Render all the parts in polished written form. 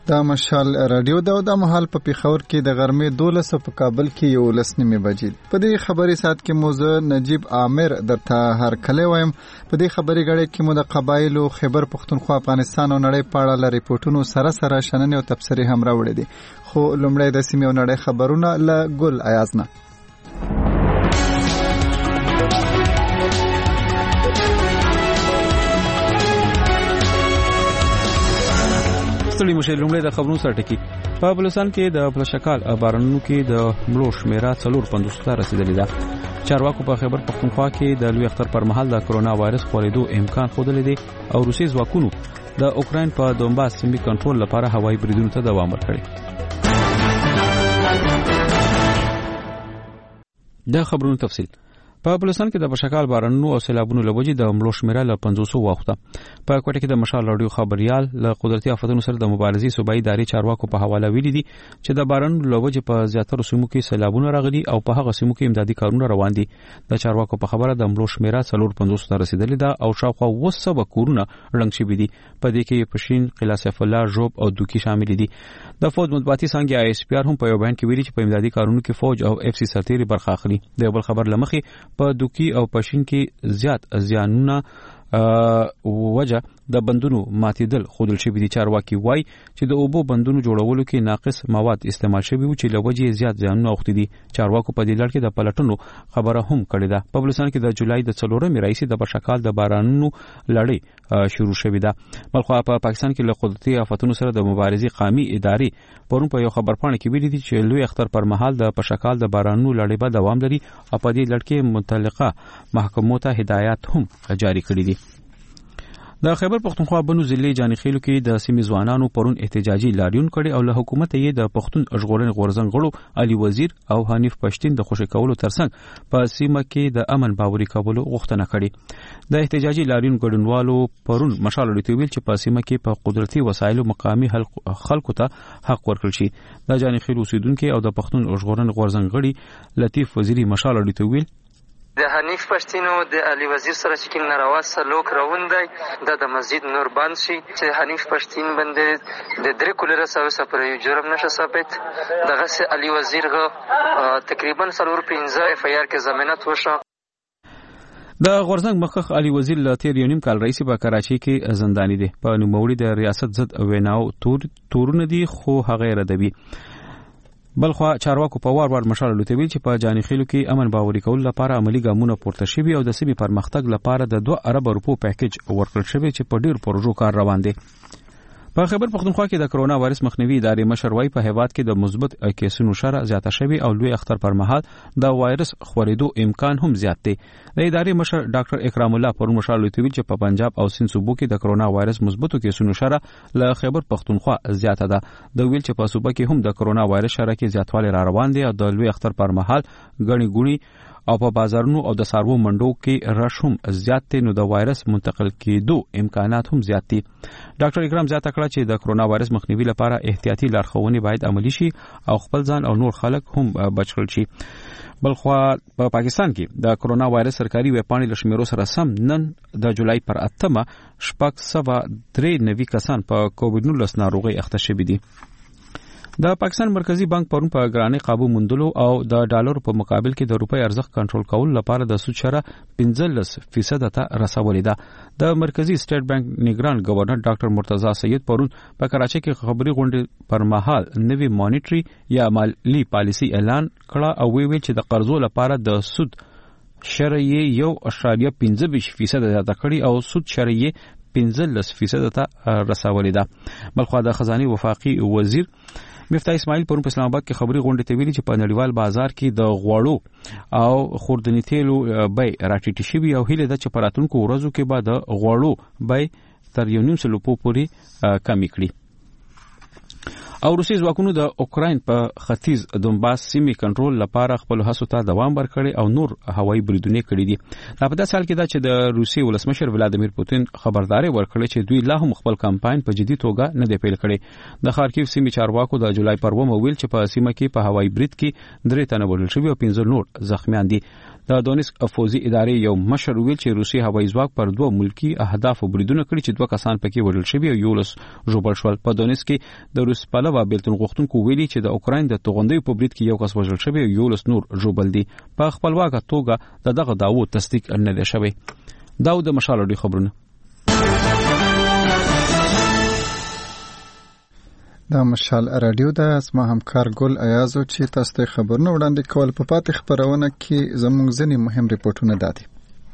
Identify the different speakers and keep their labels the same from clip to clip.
Speaker 1: دا مشال رادیو د محل په پیښور کې د غرمې 12 په کابل کې 11 بجې. په دې خبري سات کې موزه نجیب عامر درته هر کله وایم. په دې خبري غړي کې مو د قبایلو خیبر پختونخوا افغانستان او نړۍ په اړه لري پورتونو سره شننې او تبصرې هم راوړي دي. خو لومړی د سیمې او نړۍ خبرونه له ګل ایازنه.
Speaker 2: ستړي مشه لومړی د خبرونو سره ټکی. په بلوچستان کې د پلشکال بارانونو کې د مړو شمیره 450 ته رسیدلې ده. چارواکو په خیبر پختونخوا کې د لوی اختر پر مهال د کرونا وایرس خورېدو امکان ښودلی دی او روسي ځواکونو د اوکراین په دونباس سیمې کنټرول لپاره هوایي بریدونو ته دوام ورکړی. د خبرونو تفصیل. په بلوچستان کې د بشکال بارانونو او سیلابونو لوجې د مړو شمیره له 500 واوښته. په کوټه کې د مشال رادیو خبريال له قدرتي آفتونو سره د مبارزې صوبایي ادارې چارواکو په حواله ویلي دي چې د بارانونو لوجې په زیاتره سیمو کې سیلابونه راغلي او په هغه سیمو کې امدادي کارونه روان دي. د چارواکو په خبره د مړو شمیره 450 ته رسیدلې ده او شاوخوا 200 کورونه ړنګ شوي دي. په دې کې پښین، قلعه سیف الله، ژوب او دوکي شامل دي. د فوج مطبوعاتي څانګې آی اس پی آر هم په یو بیان کې ویلي چې په امدادي کارونو کې فوج او اف سی سرتیري برخه اخلي. د بل خبر لمخې په دوکي او پښین کې زیات زیانونه وجه د بندونو ماتیدل خودل شوی دي. چارواکي وای چې د اوبو بندونو جوړولو کې ناقص مواد استعمال شوی و چې لوجې زیات زیانونه اوختي دي. چارواکو په دې لړ کې د پلټنو خبره هم کړې ده. په بلوچستان کې د جولای د 4 رئیس د بشکال د بارانونو لړۍ شروع شوې ده. بلخو په پاکستان کې له قدرتي آفتونو سره د مبارزې قومي ادارې پرون په یو خبرپاڼه کې ویلي دي چې لوی اختر پر مهال د بشکال د بارانونو لړۍ به دوام لري او په دې لړ کې متعلقه محکمو ته هدایات هم جاری کړي دي. د خیبر پختونخوا بنو ضلع جانخیلو کې د سیمې ځوانانو پرون احتجاجي لاریون کړي او له حکومت یې د پښتون ژغورنې غورځنګ غړو علي وزیر او حنیف پښتین د خوشی کولو ترڅنګ په سیمه کې د امن باوري کولو غوښتنه کړې. د احتجاجي لاریون ګډونوالو پرون مشال لري ویل چې په سیمه کې په قدرتي وسایلو مقامي خلکو ته حق ورکړل شي. د جانخیل اوسیدونکو او د پښتون ژغورنې غورځنګ غړي لطیف وزیری مشال لري ویل
Speaker 3: د حنیف پښتینو د علي وزیر سره چې ناروا سلوک روندای د مسجد نور بند شي چې حنیف پښتین باندې د درې کولره سره یو جرم نشه ثابت دغه سه علي وزیر تقریبا 4-5 اف آی آر کې ضمانت وشو.
Speaker 2: د غورځنګ مخخ علي وزیر له تیر یو نیم کال رئیس په کراچۍ کې زنداني دي. په نوموړي د ریاست ضد ویناو تورونه دي خو هغه ردوي. بلخو چارواکو په وار مشال لوتویل چې په جانخیلو کې امن باوري کول لپاره عملی ګامونه پورته شوي او د سیمې پرمختګ لپاره د 2 ارب روپو پیکیج ورکړل شوی چې په ډیر پروژو کار روان دي. په خیبر پختونخوا کې د کرونا وایرس مخنیوي ادارې مشر وای په هیواد کې د مثبت کیسونو شره زیاته شوی او لوی اختر پر مهال د وایرس خورېدو امکان هم زیات دی. د ادارې مشر ډاکټر اکرام الله پرون مشال لوتویل چې په پنجاب او سند صوبو کې د کرونا وایرس مثبتو کیسونو شره له خیبر پختونخوا زیاته ده. د ویل چې په صوبه کې هم د کرونا وایرس شره کې زیاتوالی را روان دی او د لوی اختر پر مهال غني ګونی او په بازارونو او د سارو منډو کې رش هم زیات دي نو د وایرس منتقل کېدو امکانات هم زیات دي. ډاکټر اکرام زیاته کړه چې د کرونا وایرس مخنیوي لپاره احتیاطي لارښوونې باید عملي شي او خپل ځان او نور خلک هم بچ کړل شي. بلخو په پاکستان کې د کرونا وایرس سرکاري ویبپاڼې له شمیرو سره سم نن د جولای پر 8 693 کسان په کووډ-19 ناروغي اخته شوي دي. د پاکستان مرکزی بانک پرون په ګرانۍ قابو موندلو او د ډالر په مقابل کې د روپۍ ارزښت کنټرول کول لپاره د سود شره 15% ته رسولې ده. د مرکزی سټیټ بانک نگران گورنر ډاکټر مرتضی سید پرون په کراچۍ کې خبري غونډه پر مهال نوی مانیټري یا مالی پالیسی اعلان کړه او ویل چې د قرضو لپاره د سود شره 1.15% زیاته کړي او سود شره 15% ته رسولې ده. بلخو د خزانه وفاقي وزیر مفتاح اسماعیل پرون په اسلام آباد کې خبري غونډه ته ویلي چې په نړیوال بازار کې د غوړو او خوردنی تیلو بیې راټیټې شوي او هیله ده چې په راتلونکو ورځو کې به د غوړو بیې تر 1.5 پورې کمې کړي. او روسي ځواکونو د اوکراین په ختیځ دونباس سیمې کنټرول لپاره خپل هڅو ته دوام ورکړي او نور هوایي بریدونه کړي دي. په داسې حال کې دا چې د روسي ولسمشر ولادیمیر پوتین خبرداري ورکړي چې دوی لا هم خپل کمپاین په جدي توګه نه دی پیل کړی. د خارکیف سیمې چارواکو د جولای پر 2 ویل چې په سیمه کې په هوایي برید کې 3 تنه وژل شوي او 15 نور زخمیان دي. د دونیسک افوزي ادارې یو مشر ویل چې روسي هوایي ځواک پر دوه ملکی اهداف بریدونه کړي چې دوه کسان پکې وژل شوي او یو لس ژوبل شول. په دونیسک کې د روس پلوه بیلتون غوښتونکو ویلي چې د اوکراین د توغندۍ په برید کې یو کس وژل شوی او یو لس نور ژوبل دي. په خپلواکه توګه دغه دعوو تصدیق نه دی شوی. دا د مشال اډي خبرونه.
Speaker 1: دا مشال رادیو د اسما همکار ګل ایازو چې تاسو ته خبرونه وړاندې کول. په پاتې خبرونه کې زموږ ځینې مهم ریپورتونه دادي.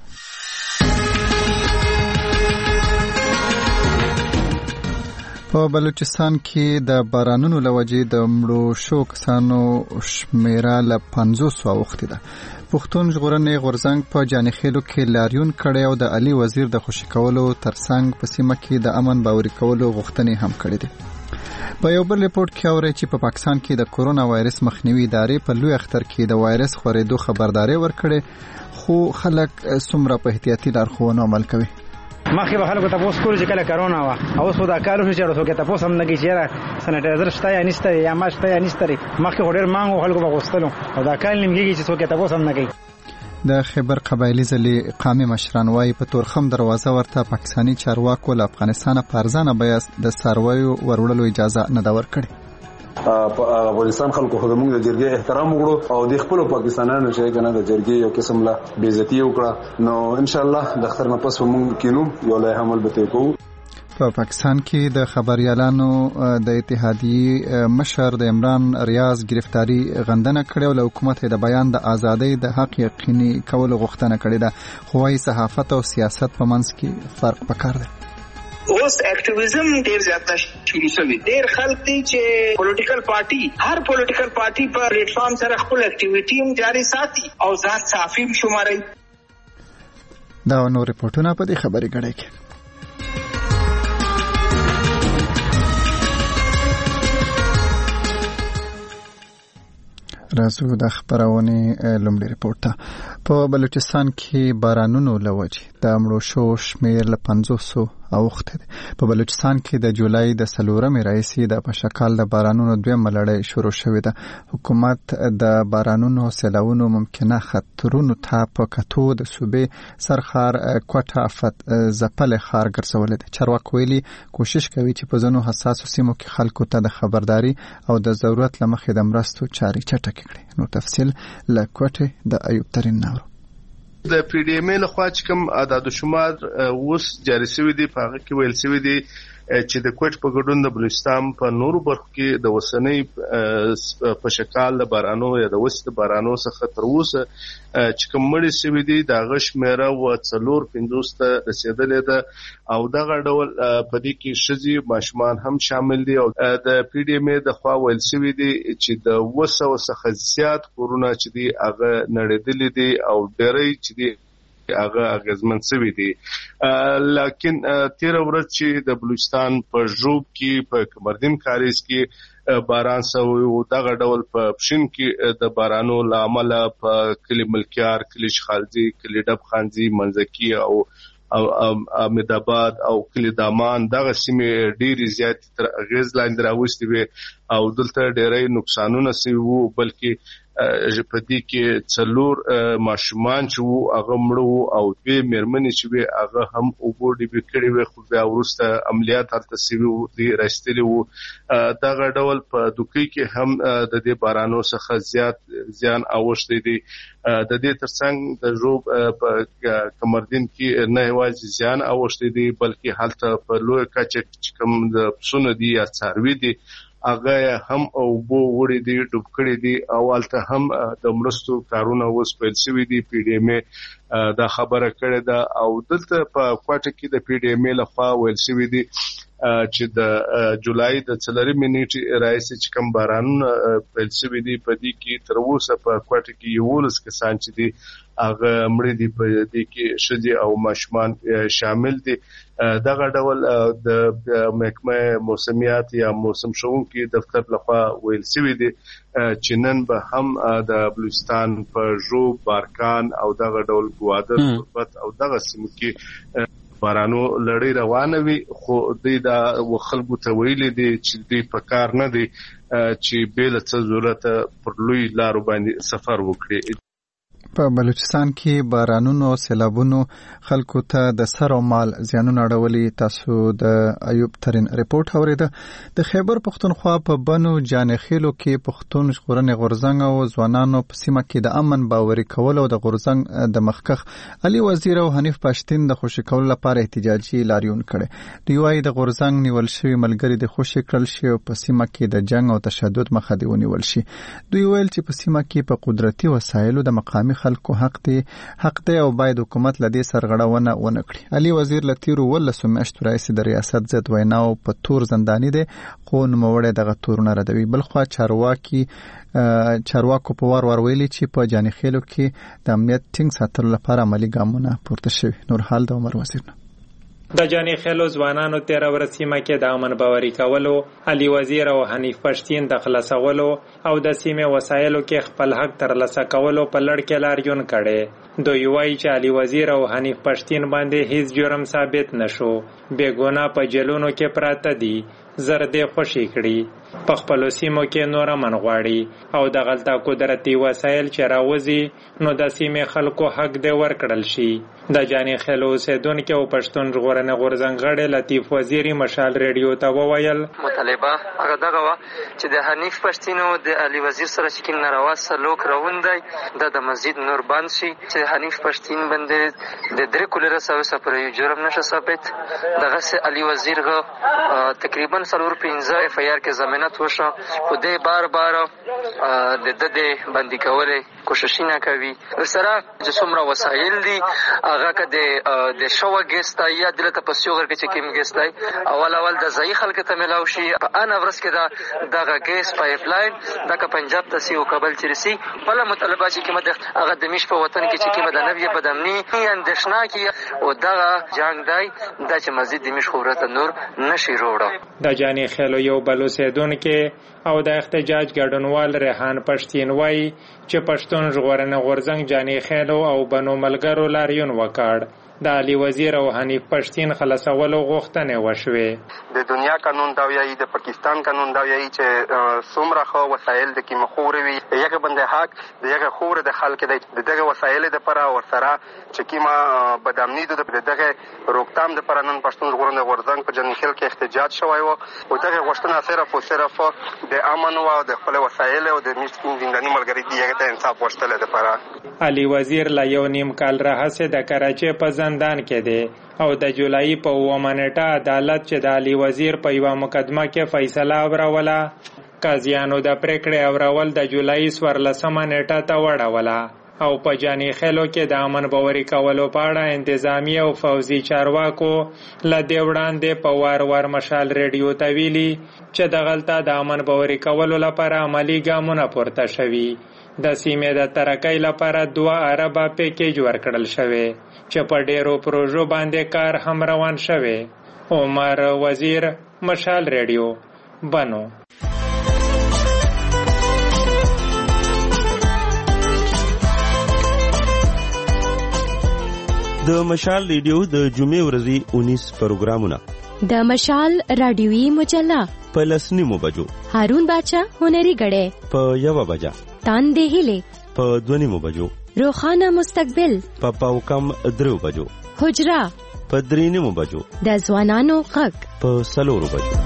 Speaker 1: په بلوچستان کې د بارانونو لوجې د مړو شو کسانو شمیره ل 500 اوخته ده. پښتون ژغورنې غورځنګ په جانخېلو کې لاریون کړی او د علي وزیر د خوشی کولو ترڅنګ په سیمه کې د امن باوري کولو غوښتنې هم کړې دي. په یو بل ریپورت کې اوري چې په پاکستان کې د کورونا وایرس مخنیوي ادارې په لوی اختر کې د وایرس خورېدو خبرداري ورکړې، خو خلک څومره په احتیاطي لارښوونو عمل کوي.
Speaker 4: مخکې به خلکو ته پوس کول چې کله کرونا وا او اوس دا کار وشو چې ورته ته پوس هم نګی چې سانیټایزر شته یا نشته یا ما شته یا نشته. مخکې ډېر مانګو خلکو به غوښتلو او دا کال نیمګي چې څوک ته پوس هم نګی.
Speaker 1: د خیبر قبایلی ځلې قامي مشران وايي په تورخم دروازه ورته پاکستاني چارواکو له افغانستان په ارزانه بیاس د سارویو ورولو اجازه نه دا ورکړي.
Speaker 5: افغانستان خلکو خو موږ د جرګې احترام وکړو او د خپل پاکستانانو چې کنه د جرګې یو قسم لا بیزتی وکړه. نو ان شاء الله د اختر نه پس موږ کینو یو له عمل به کوو.
Speaker 1: په پاکستان کې د خبريالانو د اتحادیې مشر د عمران ریاض گرفتاری غندنه کړې او له حکومت د بیان د ازادۍ د حق یقیني کولو غوښتنه کړې ده. خو وايي صحافت او سیاست په منځ کې فرق پکار دی.
Speaker 6: اوس اکټیویزم ډیر زیات شروع شوی. ډیر خلک دي چې پولیټیکل پارټي هر پولیټیکل پارټي په پلیټ فارم سره خپل اکټیویټي هم جاري ساتي او ځان صحافي شماري.
Speaker 1: دا نو ریپورتونه په دې خبرې غړي کې. رازو د خبرونه لومړی ریپورت په بلوچستان کې بارانونو لوجې د مړو شو شمیر ل 500 اوخته ده. په بلوچستان کې د جولای د 4مې راځي د پشکال د بارانونو دویم لړۍ شروع شوې ده. حکومت د بارانونو سیلاوونو ممکنه خطرونو ته په کتو د صوبې سرخار کوټه افت زپل خار ګرځولې ده. چارواکي ویلي کوشش کوي چې په ځینو حساسو سیمو کې خلکو ته د خبرداري او د ضرورت لمخې د مرستو چاري چټک کړي. نو تفصیل له کوټه د ایوب ترين نورو.
Speaker 7: د پی ډی ایم ال خوا چې کوم عدد شمار اوس جاری شوی دی په هغه کې ویل شوی دی چې د کوټ په ګډون د بلوچستان په نورو برخو کې د وسنۍ په شکل د بارانو یا د وسط بارانو څخه تر اوسه چې کوم مړي شوی دی د غشمره و 450 ته رسیدلې ده او دغه ډول په دې کې شذي ماشومان هم شامل دي. او د پی ډی ایم د خوا ویل شوی دی چې د وسو څخه زیات کورونا چې دی هغه نړیدلې دي او ډېرې چې دی هغه اغیزمن شوی دی. لکن 13 ورځ چې د بلوچستان په ژوب کې په کمردین کاریز کې باران سوی او دغه ډول په پښین کې د بارانو لامل په کلی ملکیار، کلی شخالزی، کلی ډب خانزی، منځکی او احمدآباد او کلی دامان دغه سیمې ډېری زیات تر اغیز لاندې راوستي وي او دلته ډېری نقصانونه شوي وو. بلکې په دې کې څلور ماشومان چې وو هغه مړو او دوی مېرمنې چې وي هغه هم وګوري بکړي وي خو بیا وروسته عملیات هلته شوي وو دي راستلي وو. دغه ډول په دوکۍ کې هم د دې بارانو څخه زیات زیان اوښتی دی. د دې ترڅنګ د ژوب په کمردین کې نه یوازې زیان اوښتی دی بلکې هلته په لوی کچه چې کوم د پسونه دي یا څاروي دي هغه هم او بو وړي دي ډوب کړي دي او الته هم د مرستو کارونه اوس پیل شوي دي. پی ډی ایم دا خبره کړې ده او دلته په کوټه کې د پی ډی ایم لخوا ویل شوی دي چې د جولای د 4مې نیټې راځي چې کوم بارانونه پیل شوي دي په دې کې تر اوسه په کوټه کې 11 کسان چې دي هغه مړي دي په دې کې شذي او ماشومان شامل دي. دغه ډول د محکمه موسمیات یا موسم شوونکي دفتر لخوا ویل شوی دی چې نن به هم د بلوچستان په ژوب، بارکان او دغه ډول ګوادر، تربت او دغه سیمو کې بارانو لړۍ روانه وي. خو دوی دا خلکو ته ویلي دي چې دوی په کار نه دي چې بې له څه ضرورته پر لوی لارو باندې سفر وکړي.
Speaker 1: په بلوچستان کې بارانونو او سیلابونو خلکو ته د سر او مال زیانونه اړولي. تاسو د ایوب ترين ریپورت اوریده. د خیبر پښتونخوا په بنو جانخیلو کې پښتون ژغورنې غورځنګ او ځوانانو په سیمه کې د امن باوري کول او د غورځنګ د مخکخ علي وزیر او حنیف پښتين د خوشی کولو لپاره احتجاجي لاریون کړي. دوی وايي د غورځنګ نیول شوی ملګری د خوشی کړل شي او په سیمه کې د جنگ او تشدد مخه دی ونیول شي. دوی ویل چې په سیمه کې په قدرتي وسایلو د مقامي خلکو حق دی او باید حکومت لدې سرغړونه ونه کړي. علي وزیر لتیرو ولسو میاشتو راځي د ریاست ضد ویناو په تور زنداني دي خو نوموړی دغه تورونه ردوي. بلخوا چارواکو په وار ویلي چې په جانخیلو کې د امنیت ټینګ ساتلو لپاره عملی ګامونه پورته شوي. نور حال د عمر وزیر نه
Speaker 8: د جانخیلو ځوانانو 13 ورځې مکه د امن باوري کولو، علي وزیر او حنیف پښتين د خلاصولو او د سیمه وسایلو کې خپل حق ترلاسه کولو په لړ کې لاریون کړي. دوی وایي چې علي وزیر او حنیف پښتين باندې هیڅ جرم ثابت نشو، بېګناه په جیلونو کې پراته دي، زر دې خوشي کړي، په خپل سیمو کې نور امن غواړي او د غلطه قدرتي وسایل چې راوځي نو د سیمه خلکو حق دې ورکړل شي. د جانخیلو اوسیدونکو او پښتون ژغورنې غورځنګ غړي لطیف وزیری مشال ریډیو ته وویل
Speaker 3: مطالبه هغه دغه وا چې د حنیف پښتين او د علي وزیر سره چې ناروا سلوک روندای د مسجد نور بند شي چې حنیف پښتين باندې د درې کولره سپره یو جرم نشه ثابت. دغه سه علي وزیر تقریبا 4-5 اف آی آر کې ضمانت وشو خو دې بار د باندې کولې کوشش نه کوي. سره چې څومره وسایل دي هغه که د شو ګستا یا دلته په سیوغر کې چې کیم ګستای اول د ځای خلک ته ملاو شي په ان ورس کې دغه ګیس پایپ لاین دغه پنجاب ته سی او کابل چرسي په مطالبه چې کومه هغه د مش په وطن کې چې کومه د نوې بدامني اندښنا کې او دغه جنگ دی د چې مزید د مش خبرت نور نشي روړو.
Speaker 8: د جانخیلو یو بلوسیدون کې او د احتجاج ګډونوال ریحان پښتين وایي چې پښتون ژغورنې غورځنګ جانخیلو او بنو ملګرو لاریون وکړ. د علي وزیر او حنیف پښتين خلاصولو غوښتنې وشوې.
Speaker 9: د دنیا قانون دا وایي، د پاکستان قانون دا وایي چې څومره خو وسایل د کی مخوري وي یګه بنده حق د یګه خور د خلک د دغه وسایل د پر او سره چې کیما بدامنی د دغه روکتام د پرانن پښتون ژغورنې غورځنګ په جنخیل کې احتجاج شوی و او دغه غوښتنه صرف د امن او د خپل وسایل او د زنداني ملګری دیګه ته انصاف غوښتل د پر.
Speaker 8: علي وزیر لا یو نیم کال راهسه د کراچۍ په زندان کې دی او د جولای په 9 نیټه عدالت چې د علي وزیر په یو مقدمه کې فیصله اوروله، قاضیانو د پریکړې اورول د جولای 14 نیټه ته وړوله او په جانخیلو کې د امن باوري کولو په اړه انتظامی او فوزي چارواکو لدې وړاندې په وار مشال ریډیو ته ویلي چې د غلطه د امن باوري کولو لپاره عملی ګامونه پورته شوي. د سیمې د ترقۍ لپاره 2 اربه پیکیج ورکړل شوی چې په ډیرو پروژو باندې کار هم روان شوی. عمر وزیر، مشال ریډیو، بنو.
Speaker 10: د مشال ریډیو د جمعې ورځې 19 پروګرامونه،
Speaker 11: د مشال رادیوي مجله
Speaker 10: په 10 بجو،
Speaker 11: هارون باچا هنري غړې
Speaker 10: په 1 بجه،
Speaker 11: تاندې هلي
Speaker 10: په 2 بجو،
Speaker 11: روخانه مستقبل
Speaker 10: په پاوکم 3 بجو،
Speaker 11: حجرا
Speaker 10: په 3 بجو،
Speaker 11: د ځوانانو غږ
Speaker 10: په 4 بجو.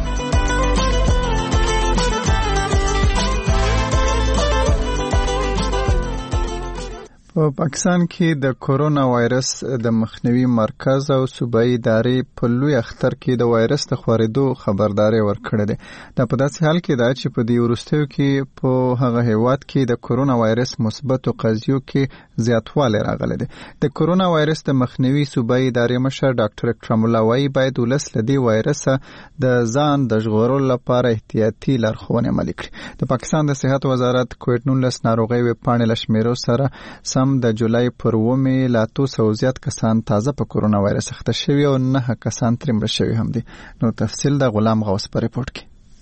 Speaker 1: په پاکستان کې د کورونا وایرس د مخنیوي مرکز او صوبایي ادارې په لوی اختر کې د وایرس د خورېدو خبرداري ورکړه ده. دا په داسې حال کې ده چې په دې وروستیو کې په هغه هیواد کې د کورونا وایرس مثبتو قضیو کې زیاتوالی راغلی دی. د کورونا وایرس د مخنیوي صوبایي ادارې مشر ډاکټر اکرم الله وایي باید ولس له دې وایرسه د ځان د ژغورلو لپاره احتیاطي لارښوونې عملي کړي. د پاکستان د صحت وزارت کووډ-19 ناروغۍ ویبپاڼې له شمیرو سره د جولای پر 9 لا 200 زیات کسان تازه په کورونا وایرس اخته شوي او 9 کسان ترې مړه شوي هم دي. نو تفصیل د غلام غوث په ریپورت کې.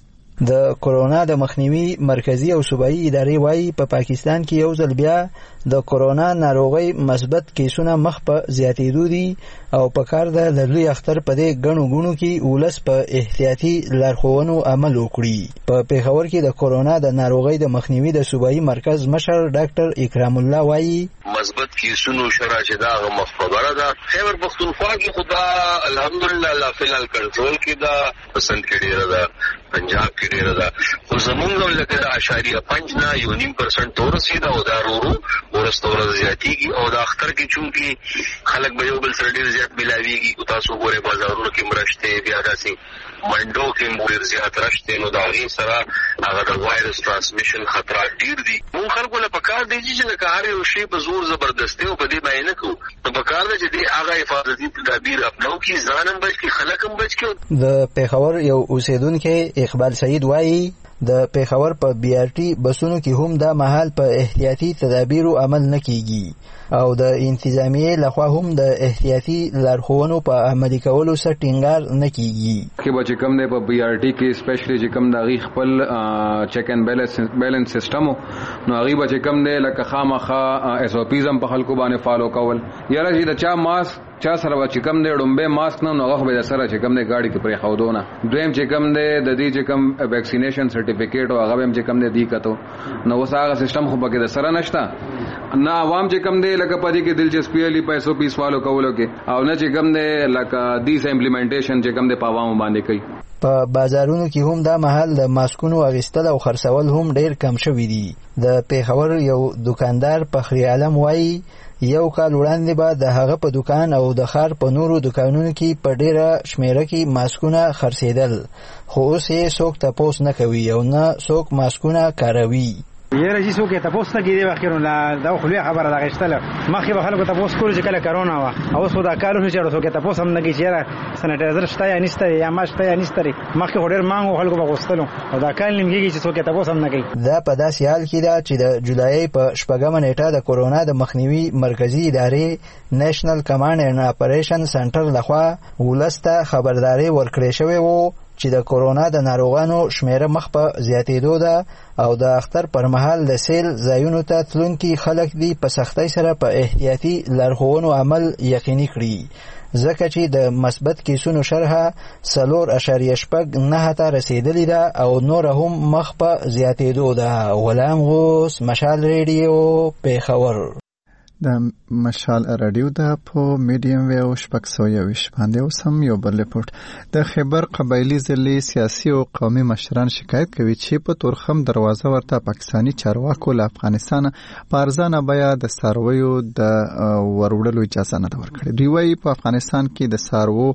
Speaker 12: د کورونا د مخنیوي مرکزی او صوبایي ادارې وایي په پاکستان کې یو ځل بیا د کورونا ناروغي مثبت کیسونه مخ په زیاتېدو دي او په کار ده د لوی اختر په دې غنو کې ولس په احتیاطي لارښوونو عمل وکړي. په پېښور کې د کورونا د ناروغي د مخنیوي د صوبایي مرکز مشر ډاکټر اکرام الله وایي
Speaker 13: مثبت کیسونو شرع چې دا مخبره ده. خیبر پختونخوا کې خدا الحمدلله لا فلال کنټرول کې دا پسند کې ډیره ده، پنجاب کې ډیره ده، خو زمونږ لکه د 0.5 نه 1.5% تورسیده او دا ورو ورستوره زیاتیږي او د اختر کې چونکی خلک به یو بل سره ډیر زیات ملاویږي. تاسو ګوره بازارونو کې مرشته بیا داسې منډو کې ډیر زیات راشته، نو دا غي سره هغه د وایرس ترانسمیشن خطرات ډیر دي. مون خلکو له پکار دی چې نه کار یو شی په زور زبردستی او په دې باندې نه کو، نو پکار دی چې دې هغه حفاظتي تدابیر اپناو کی ځانم بچ کی خلکم بچ کی.
Speaker 12: د پېښور یو اوسیدونکو اقبال سعید وایي د پېښور په بي آر ټي بسونو کې هم دا مهال په احتیاطي تدابیرو عمل نه کیږي او د انتظامیې لخوا هم د احتیاطي لارښوونو په عملي کولو سره ټینګار نه کیږي.
Speaker 14: کې به چې کوم دی په بي آر ټي کې سپیشلی چې کوم د غي خپل چیک اینڈ بیلنس سیستم نو هغه به چې کوم دی لکه خامخا اس او پیزم په خلکو باندې فالو کول. یاره چې د چا ماسک چا سره چې کم دی ډومبه ماسک نه نو هغه به سره چې کم دی گاڑی کې پرې خودونه. دویم چې کم دی د دې چې کم ویکسینیشن سرټیفیکیټ او هغه هم چې کم دی دی کتو نو وسه هغه سیستم خو پکې د سره نشته. نه عوام چې کم دی لکه پدې کې دلچسپي لري پیسو پیس فالو کولو کې او نه چې کم دی لکه دیس امپلیمنټیشن چې کم دی په عوام باندې کوي.
Speaker 12: په بازارونو کې هم دا مهال د ماسکونو اغوستل او خرڅول هم ډیر کم شوي دي. د پېښور یو دکاندار فخری عالم وایي یو کال وړاندې به د هغه په دکان او د ښار په نورو دکانونو کې په ډیره شمیره کې ماسکونه خرڅېدل، خو اوس یې څوک تپوس نه کوي او نه څوک ماسکونه کاروي.
Speaker 4: یاره چې څوک یې تپوس نه کېدی بخیر دا خو لویه خبره ده اخیستله. مخکې به خلکو تپوس کولو چې کله کرونا وه، اوس خو دا کال وشو چې څوک یې تپوس هم نه کوي چې یاره سنیټایزر شته یا نشته یا ماسک شته یا نشته. مخکې خو ډېر مانګ و، خلکو به غوښتلو او دا کال نیم کېږي چې څوک یې تپوس هم نه کوي.
Speaker 12: دا په داسې حال کې ده چې د جولای په 6 نیټه د کورونا د مخنیوي مرکزي ادارې نیشنل کمانډ اینډ اپریشن سنټر لخوا ولس ته خبرداري ورکړې شوې وه چې د کورونا د ناروغانو شمیره مخ په زیاتېدو ده او د اختر پر مهال د سیل ځایونو ته تلونکي خلک دي په سختۍ سره په احتیاطي لارښوونو عمل یقیني کړي، ځکه چې د مثبت کیسونو شرحه 4.9 ته رسیدلې ده او نور هم مخ په زیاتېدو ده. غلام غوث، مشال ریډیو، پېښور.
Speaker 1: د مشال رادیو د په میډیم ویو 621 باندې اوسم یو بل رپورټ. د خیبر قبایلی ضلع سیاسي او قومي مشران شکایت کوي چې په تورخم دروازه ورته پاکستانی چارواکو له افغانستان په ارزانه بیه د څارویو د وروړلو اجازه نه ورکړي. دوی وايي په افغانستان کې د څاروو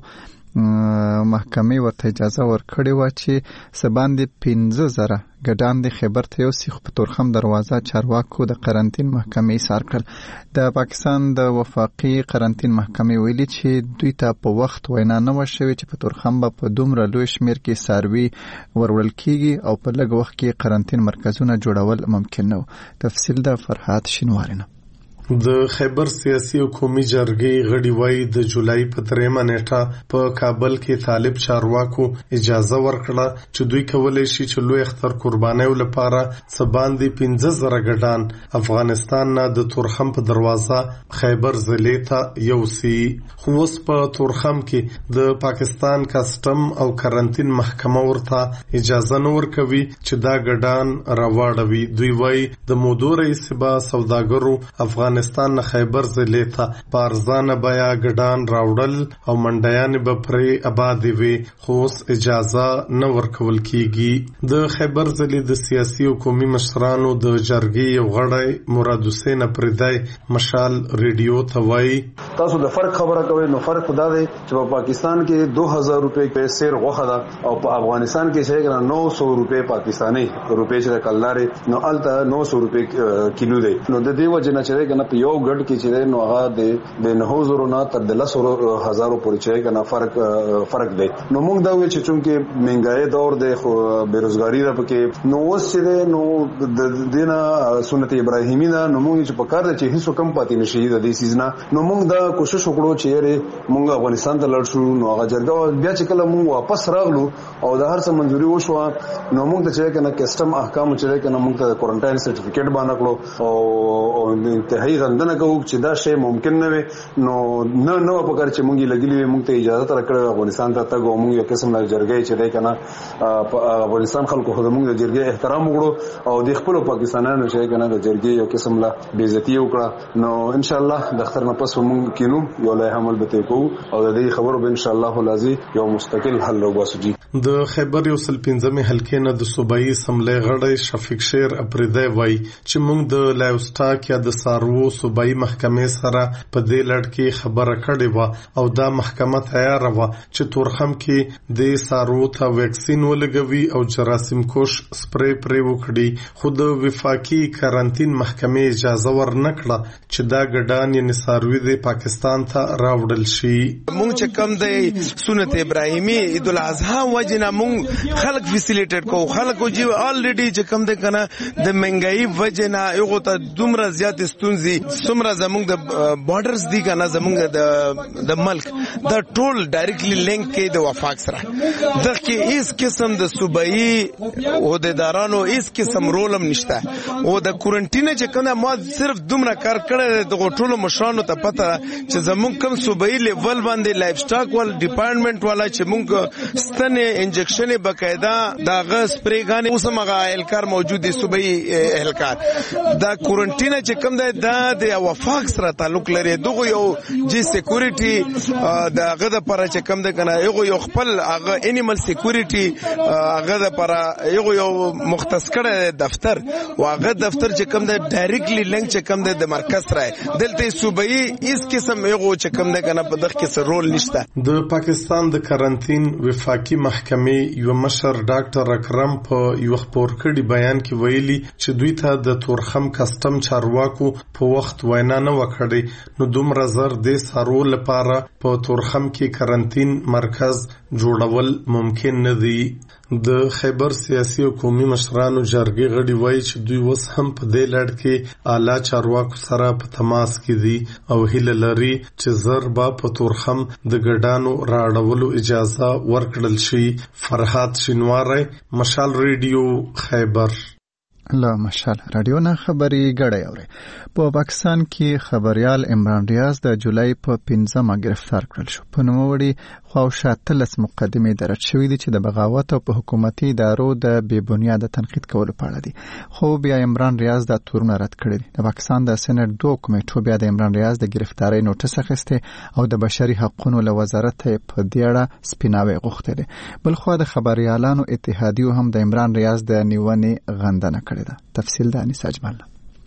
Speaker 1: محکمې ورته اجازه ورکړې وه چې سباندې 15,000 ګډان د خیبر ته یوسي، خو په تورخم دروازه چارواکو د قرنطین محکمې ایثار کړل. د پاکستان د وفاقي قرنطین محکمې ویلي چې دوی ته په وخت وینا نه وه شوې چې په تورخم به په دومره لوی شمېر کې څاروي وروړل کېږي او په لږ وخت کې قرنطین مرکزونه جوړول ممکن نه و. تفصیل د فرحات شینواری نه.
Speaker 15: د خیبر سیاسي او قومي جرګې غړي وایي د جولای په 3 نیټه په کابل کې طالب چارواکو اجازه ورکړه چې دوی کولای شي چې لوی اختر قربانیو لپاره سباندې 15,000 ګډان افغانستان نه د تورخم په دروازه خیبر ضلع ته یوسي. خو اوس په تورخم کې د پاکستان کسټم او قرنطین محکمه ورته اجازه نه ورکوي چې دا ګډان راوړوي. دوی وایي د مودو رئیس با سوداګرو افغانستان نه خیبر ضلع ته په ارزانه بیه ګډان راوړل او منډیانې به پرې آبادې وي، خو اوس اجازه نه ورکول کیږي. د خیبر ضلع د سیاسي او قومي مشرانو د جرګې یو غړی مراد حسین اپریدی مشال ریډیو ته وایي
Speaker 5: تاسو د فرق خبره کوئ، نو فرق دا دی چې په پاکستان کې 2,000 روپے په سیر غوخه ده او په افغانستان کې چې 900 روپے پاکستاني روپے چې کلداري نو الته 900 روپے کیلو دی. نو د دې وجه نه چې په یو ګډ کې چې نو هغه د 9000 نه تر 10000 پورې چې کنه فرق دی. نو موږ دا وی چې چونکه مهنګای دور دی خو بیروزګاری ده پکې نو اوس چې نو د دینه سنت ابراهیمی دا نو موږ چې په کار چې هیڅ کم پاتې نشي د دې سیزنا. نو موږ دا کوشش وکړو چې موږ افغانستان ته لاړ شو. نو هغه جرګه بیا چې کله موږ واپس راغلو او د هر څه منځوري وشو نو موږ ته چې کنه کسٹم احکام چې کنه موږ ته کوارنټاین سرټیفیکیټ باندې کړو او انتهایی غندنه کوو چې دا شی ممکن نه وي. نو نه په کار چې موږ لګیلې موږ ته اجازه تر کړو افغانستان ته تګ او موږ یو قسم لا جرګه چې کنه افغانستان خلکو خو موږ د جرګې احترام وکړو او د خپل پاکستانانو چې کنه د جرګې یو قسم لا بے عزتی وکړه. نو ان شاء الله د اختر نه پس موږ کینو یو له عمل به کوو او د دې خبرو به ان شاء الله لازم یو مستقل حل وباسو.
Speaker 15: د خیبر یو سل 15 حلقې نه د صوبایي سملې غړی شفیق شیر اپریدی وای چې موږ د لایوسټاک یا د سارو صوبایي محکمې سره په دې لړ کې خبره کړې و او دا محکمه تیار و چې تورخم کې د سارو ته ویکسین ولګوي او جراثیم کوش سپری پرې وکړي. خو د وفاقي کارانتین محکمې اجازه ورنکړه چې دا ګډان یعنی ساروی د پاکستان ته راوړل شي.
Speaker 16: موږ چې کم دی سنت ابراهیمی عید الاضحی وجنا موږ خلق فیسیلیټیټ کو خلق او جی الریډي چې کم دی کنه د منګای وجنا یو ته دومره زیات ستونزي څومره زموږ د بارډرز دی کنه زموږ د ملک دا ټول ډایرکټلی لینک کې د وفاق سره د کې هیڅ قسم د صوبایي او د ادارانو هیڅ قسم رولم نشته او د کوارنټین چې کنه ما صرف دومره کار کړی د ټولو مشرانو ته پته چې زموږ کم صوبایي لیول باندې لایف سټاک ول ډپارټمنټ والا چې موږ ستنه انجکشن بقاعده دا غس پریګانې اوسمغه اهلکار موجود دي صوبایي اهلکار دا کوارنټین چې کم دی دا د وفاق سره تعلق لري. دغه یو جی سکیورټي دا غد پر چې کم دی کنه یو خپل هغه انیمل سکیورټي هغه د پر یو مختص کړه دفتر او هغه دفتر چې کم دی ډایرکټلی لینک چې کم دی د مرکز سره دلته صوبایي هیڅ قسم یو چې کم دی کنه په دغه کې رول نشته.
Speaker 15: د پاکستان د کارانتین وفاقي محکمې یو مشر ډاکټر اکرم په یو خبر کړي بیان کې ویلي چې دوی ته د تورخم کسٹم چارواکو په وخت وینا نه وکړي نو دومره زر د سارو لپاره په تورخم کې کارانتین مرکز جوړول ممکن نه دی. د خیبر سیاسي او قومي مشرانو جرګې غړي وایي چې دوی اوس هم په دې لړ کې اعلی چارواکو سره په تماس کې دي او هیله لري چې زر به په تورخم د ګډانو راړولو اجازه ورکړل شي. فرحات شینواری، مشال ریډیو، خیبر.
Speaker 1: له مشال رادیو نه خبري غړی اوري. په پاکستان کې خبريال عمران ریاض د جولای په 15مه گرفتار کړل شو. په نوموړي خواوشا 13 مقدمې درج شوې دي چې د بغاوت او په حکومتي ادارو د بې بنیاده تنقید کولو په اړه دي. خو بیا عمران ریاض د تورونه رد کړی دي. د پاکستان د سېنات 2 کمیټو بیا د عمران ریاض د گرفتاری نوټس اخیسته او د بشري حقوقو له وزارت په دې اړه سپیناوی غوښته دي. بلخو د خبريالانو اتحادیو هم د عمران ریاض د نیونې غندنه کړې ده. تفصیل د انیس اجمل.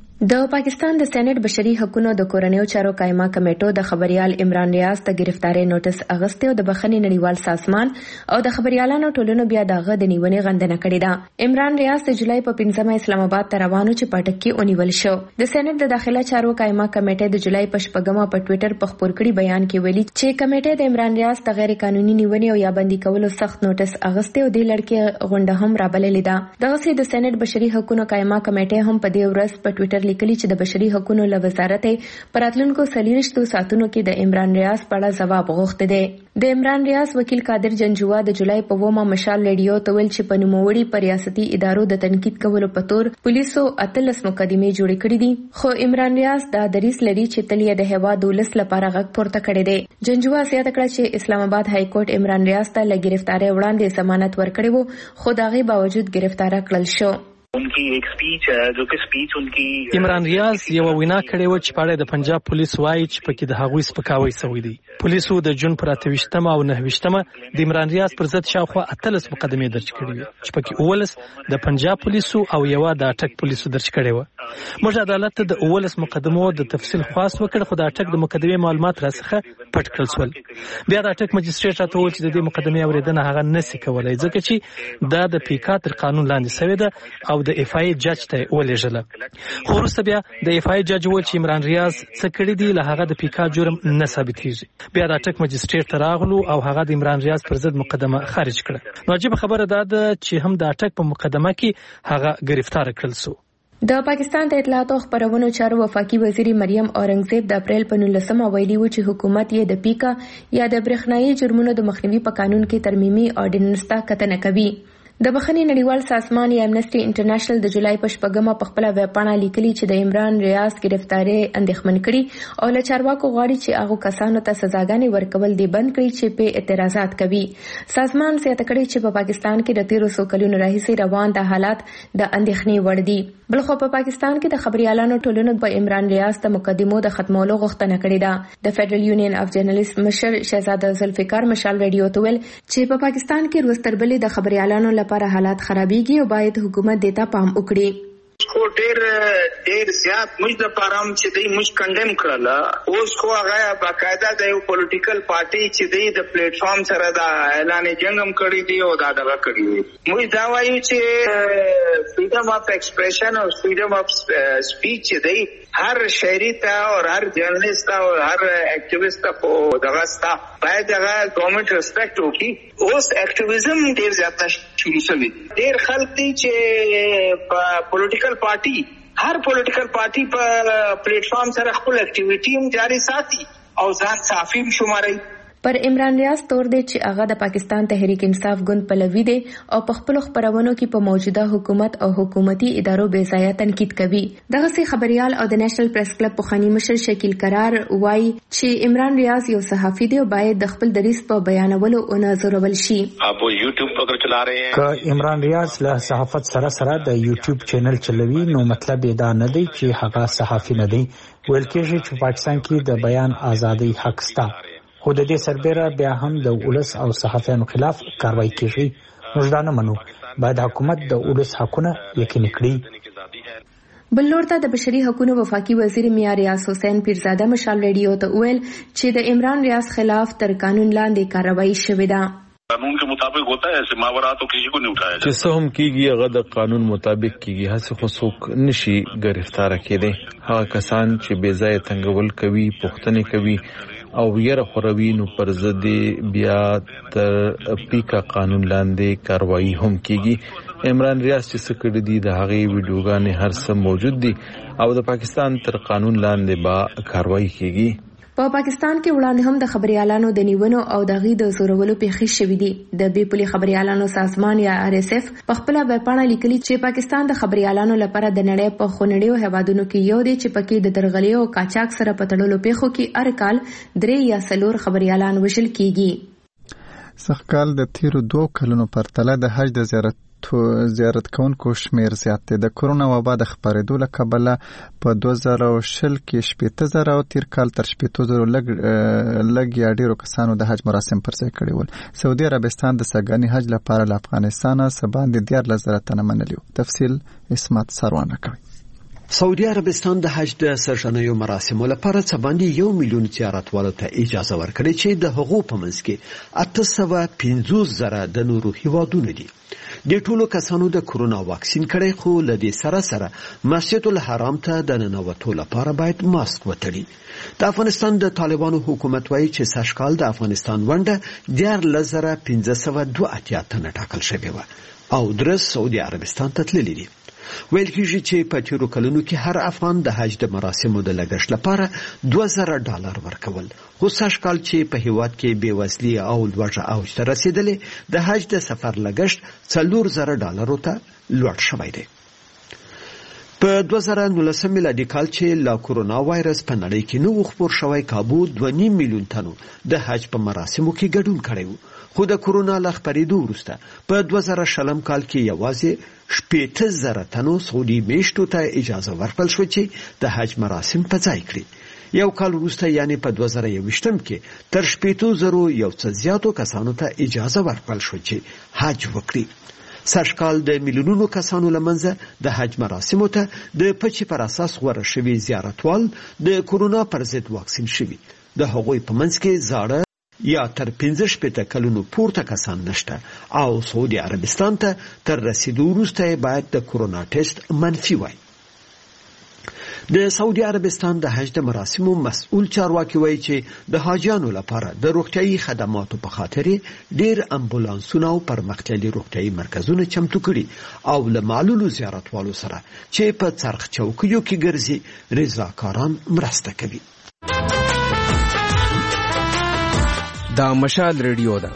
Speaker 17: د پاکستان د سېنات بشري حقوقو د کورنیو چارو قائمه کمیټو د خبريال عمران ریاض ته گرفتاری نوټس اغسته او د بخښنې نړیوال سازمان او د خبريالانو ټولنو بیا دغه د نیونې غندنه کړې ده. عمران ریاض د جولای په 15مه اسلام آباد ته روانو چې پټک کې اونیول شو. د سېنات د داخله چارو قائمه کمیټې د جولای په 8مه په ټوئیټر په خبر کړي بیان کې ویلي چې کمیټې د عمران ریاض ته غیر قانوني نیونې او یا بندي کولو سخت نوټس اغسته او د لړکې غونډه هم رابللې ده. دغه سي د سېنات بشري حقوقو قائمه کمیټې هم په دې ورځ په ټوئیټر لیکلي چې د بشري حقوقو له وزارت پراتلونکو 40 ساعتونو کې د عمران ریاض په اړه ځواب غوښته دی. د عمران ریاض وکیل قادر جنجوا د جولای په 9مه مشال ریډیو ته ویل چې په نوموړي پر ریاستي ادارو د تنقید کولو په تور پولیسو 13 مقدمې جوړې کړې دي. خو عمران ریاض د دریس لري چې تل د هوا دولس لپاره غږ پورته کړی دی. جنجوا زیاته کړه چې اسلام آباد های کورټ عمران ریاض ته له گرفتاری وړاندې ضمانت ورکړی وو خو دغه باوجود گرفتار کړل شو.
Speaker 18: उनकी एक स्पीच है जो कि स्पीच उनकी
Speaker 19: عمران ریاض یو وینا کړې و چې په د پنجاب پولیس وایي چې پکې د هغوی سپکاوی شوی دی. پولیسو د جون پر 28مه او 29مه د عمران ریاض پر ضد شاوخوا 13 مقدمې درج کړې چې پکې 19 د پنجاب پولیسو او یو د اټک پولیسو درج کړې و. موږ عدالت ته د 19 مقدمو د تفصیل خواست وکړ، خو د اټک د مقدمې معلومات راڅخه پټ کړل شول. بیا د اټک مجستریټ راته وویل چې د دې مقدمې اورېدنه هغه نشي کولای ځکه چې دا د پیکا تر قانون لاندې شوې ده او د اف آی جج ته ولېږله. خو وروسته بیا د اف آی جج وویل چې عمران ریاض څه کړي دي له هغه د پیکا جرم نه ثابتېږي. بیا د اټک مجستریټ ته راغلو او هغه د عمران ریاض پر ضد مقدمه خارج کړه. نو عجیبه خبره دا ده چې هم د اټک په مقدمه کې هغه گرفتار کړل شو.
Speaker 17: د پاکستان د اطلاعات او خبرونو چارو وفاقي وزیر مریم اورنګزیب د اپریل په 19 ویلي و چې حکومت یې د پیکا یا د برېښنایي جرمونو د مخنیوي په قانون کې ترمیمي اورډیننس ته کتنه کوي. د بخښنې نړیوال سازمان یا امنسټي انټرنیشنل د جولای په 8 په خپل ویب پاڼه لیکلي چې د عمران ریاض گرفتاری اندېښمن کړي او له چارواکو غواړي چې هغه کسانو ته سزاګانې ورکول دي بند کړي چې په اعتراضات کوي. سازمان زیاته کړي چې په پاکستان کې د 1300 کلونو راهیسې روان د حالات د اندېښنې وړ دي. بلخو په پاکستان کې د خبريالانو ټولنو په عمران ریاض د مقدمو د ختمولو غوښتنه کړې ده. د فدرل یونین اف جرنالیست مشر شهزاده ذوالفقار مشال رادیو ته ویل چې په پاکستان کې روز تر بلې د خبريالانو لپاره حالات خرابېږي او باید حکومت دې ته پام وکړي.
Speaker 6: خو ډیر زیات موږ د پارام چې دی موږ کنډم کړل. اوس خو هغه باقاعده د یو پولیټیکل پارټي چې دی د پلیټ فارم سره د اعلان جنگم کړی دی او دا دغه کړی دی. موږ دا وایو چې فریډم اف ایکسپریشن او فریډم اف سپیچ دی هر شهری ته او هر جرنالیست او هر اکټیویست په دغه ستا باید هغه ګورنمنت ریسپیکټ وکړي. اوس اکټیویزم ډیر زیات شروع شوی. ډیر خلک دي چې په پولیټیکل پارټي هر پولیټیکل پارټي په پلیټ فارم سره خپل اکټیویټي هم جاري ساتي او ځان صافي شماري.
Speaker 17: پر عمران ریاض تور دی چې هغه د پاکستان تحریک انصاف ګوند پلوي دی او په خپل خبرونو کې په موجوده حکومت او حکومتي ادارو بې ځایه تنقید کوي. دغه سي خبريال او د نېشنل پریس کلب پخوانی مشر شکیل قرار وایي چې عمران ریاض یو صحافي دی او باید د خپل دریځ په بیانولو او نظرول شي.
Speaker 20: اپ یوټیوب پر چلا رہے ہیں
Speaker 21: که عمران ریاض له صحافت سره د یوټیوب چینل چلوي نو مطلب دا نه دی چې هغه صحافي نه دی. ویل کېږي چې پاکستان کې د بیان ازادي حق شته، خو د دې سربېره بیا هم د ولس او صحافیانو خلاف کاروایی کیږي. موږ دا نه منو. باید حکومت د ولس حقونه یقیني کړي.
Speaker 17: بل لور ته د بشري حقوقو وفاقي وزیر میاں ریاض حسین پیرزاده مشال ریډیو ته ویل چې د عمران ریاض خلاف تر قانون لاندې کاروایی شوې ده.
Speaker 20: قانون کے مطابق ہوتا ہے، ایسے ماورا تو کسی کو نہیں اٹھایا جاتا.
Speaker 22: چې څه هم کیږي هغه د قانون مطابق کیږي. هڅه خو څوک نشي گرفتار کېدی. هغه کسان چې بې ځای تنګول کوي، پوښتنې کوي او یره خوروي نو پر ضد بیا تر پیکا قانون لاندې کاروایی هم کیږي. عمران ریاض چې څه کړی دي د هغې ویډیوګانې هر څه موجود دي او د پاکستان تر قانون لاندې با کاروایی کیږي.
Speaker 17: په پاکستان کې وړاندې هم د خبريالانو د نیونو او د غي د زورولو پیښې شوې دي. د بي پولي خبريالانو سازمان یا RSF په خپل ویبپاڼه لیکلي چې پاکستان د خبريالانو لپاره د نړۍ په خونړیو هیوادونو کې یو دی چې پکې د درغلي او قاچاق سره په تړلو پیښو کې هر کال 3 یا 4 خبريالان وژل کیږي.
Speaker 1: سږکال د تیرو 2 کلونو پرتله د حج د زیارت کوونکو شمیر زیات دی. د کرونا وبا د خپرېدو له کبله په 2020 کې 70,000 او تیر کال تر 70,000 لږ یا ډیرو کسانو د حج مراسم پرځای کړي ول. سعودي عربستان د سګانی حج لپاره له افغانستان څخه باندې 14,000 تنه منلي. تفصیل اسمت سروانه کوي.
Speaker 23: سعودي عربستان د حج د سرشنیو مراسمو لپاره څه باندې 1 میلیون زیارتوالو ته اجازه ورکړي چې د هغو په منځ کې 850,000 د نورو هیوادونو دي. د ټولو کسانو د کرونا واکسین کړي، خو له دې سره مسجد الحرام ته د ننوتو لپاره باید ماسک وتړي. د افغانستان د طالبانو حکومت وایي چې سږکال د افغانستان ونډه 14,582 تنه ټاکل شوې وه او درس سعودي عربستان ته تللي دي. ویل کېږي چې په تیرو کلونو کې هر افغان د حج د مراسمو د لګښت لپاره $2,000 ورکول، خو سږکال چې په هیواد کې بېوزلي او لوږه اوج ته رسېدلې د حج د سفر لګښت $4,000 ته لوړ شوی دی. په 2019 میلادي کال چې لا کرونا وایرس په نړۍ کې نو خپور شوی کابو 2.5 میلیون تنو د حج په مراسمو کې ګډون کړی و، خو د کرونا له خپرېدو وروسته په 2020 کال کې یوازې 80,000 تنو سعودي میشتو ته اجازه ورکړل شو چې د حج مراسم په ځای کړي. یو کال وروسته یعنی په 2021 کې تر 80,000 یو څه زیاتو کسانو ته اجازه ورکړل شو چې حج وکړي. سږکال د میلیونونو کسانو لمنځه د حج مراسمو ته د پچې پر اساس غوره شوي زیارتوال د کورونا پر ضد واکسین شوي. د هغوی په منځ کې زاړه یا تر 15 کلونو پورته کسان نشته او سعودي عربستان ته تر رسیدو وروسته باید د کورونا ټیسټ منفي وای. د سعودي عربستان د حج د مراسمو مسؤل چارواکي وایي چې د حاجیانو لپاره د روغتیايي خدماتو په خاطر ډیر امبولانسونه او پرمختللي روغتیايي مرکزونه چمتو کړي او له معلولو زیارتوالو سره چې په څرخ چوکیو کې ګرځي رضاکاران مرسته کوي.
Speaker 2: دا مشال ریډیو ده.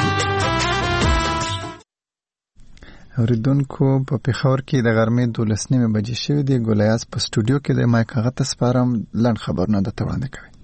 Speaker 1: اوریدونکو په پېښور کې د غرمې 12 بجې شوې دي. ګولیاس په سټوډیو کې د مایک هغه ته سپارم لنډ خبرونه درته وړاندې کوي.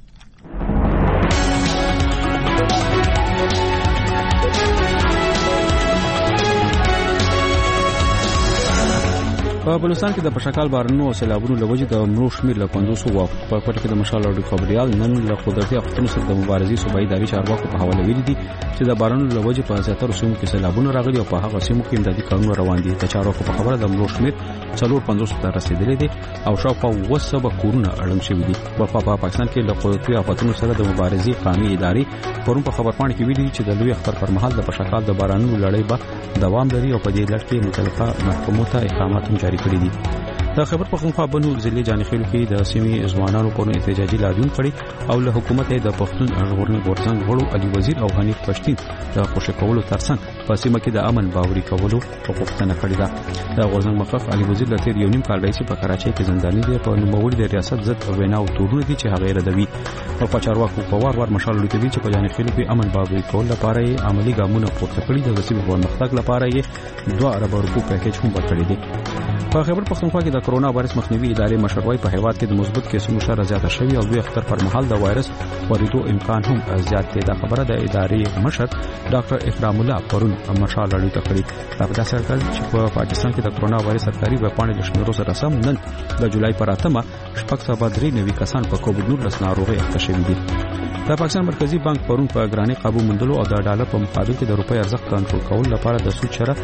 Speaker 3: په بلوچستان کې د پشکال بارانونو او سیلابونو له وجې د مړو شمېر له 500 واوښت. په کوټه کې د مشال راډیو خبریال نن له قدرتي افتونو سره د مبارزې صوبایي ادارې چارواکو په حواله ویلي دي چې د بارانونو له وجې په زیاترو سیمو کې سیلابونه راغلي او په هغه سیمو کې امدادي کارونه روان دي. د چارواکو په خبره د مړو شمېر 450 ته رسیدلی دی او شاوخوا 200 کورونه اړم شوي دي. په پاکستان کې له قدرتي افتونو سره د مبارزې قومي ادارې پرون په خبرپاڼه کې ویلي چې د لوی اختر پر مهال د پشکال د بارانونو لړۍ به دوام لري او په دې لړ کې متعلقه محکمو ته احکامات هم جاری کړي دي. د خبر پښتونخوا بنو ضلع جانخیل کې د سیمې ځوانانو پرون احتجاجي لادون کړي او له حکومت د پښتون ژغورنې غورځنګ غړو علي وزیر او حنیف پښتین د خوشی کولو ترڅنګ په سیمه کې د امن باوري کولو غوښتنه کړې ده. د غورځنګ مخکښ علي وزیر له تیر یو نیم کال راهیسې په کراچۍ کې زنداني دی. په نوموړي د ریاست ضد وینا او تورونه دي چې هغه ردوي او په چارواکو په وار وار مشال لوټوي چې په جانخیل کې امن باوري کول لپاره یې عملی ګامونه پورته کړي. د وسیله پرمختګ لپاره یې 2 ارب روپیو پیکیج هم ورکړی دی. په خبر پښتونخوا کې د کرونا وایرس مخنیوي ادارې مشروعي په هیواد کې د مثبت کیسونو شمېر زیاته شوی او لوی اختر پر مهال د وایرس ورېدو امکان هم زیات دی. دا خبره د ادارې مشر ډاکټر اکرام الله پرون مشال اړیکه ته کړی. دا په داسې حال چې په پاکستان کې د کرونا وایرس سرکاري وبپاڼې د شمیرو سره سم نن د جولای پر 8 693 کسان په کووډ-19 ناروغي اخته شوي دي. د پاکستان مرکزی بانک پرون په ګراني قابو مندلو او د ډالر په مقابل کې د روپۍ ارزښت کنټرول کول لپاره د سود شرح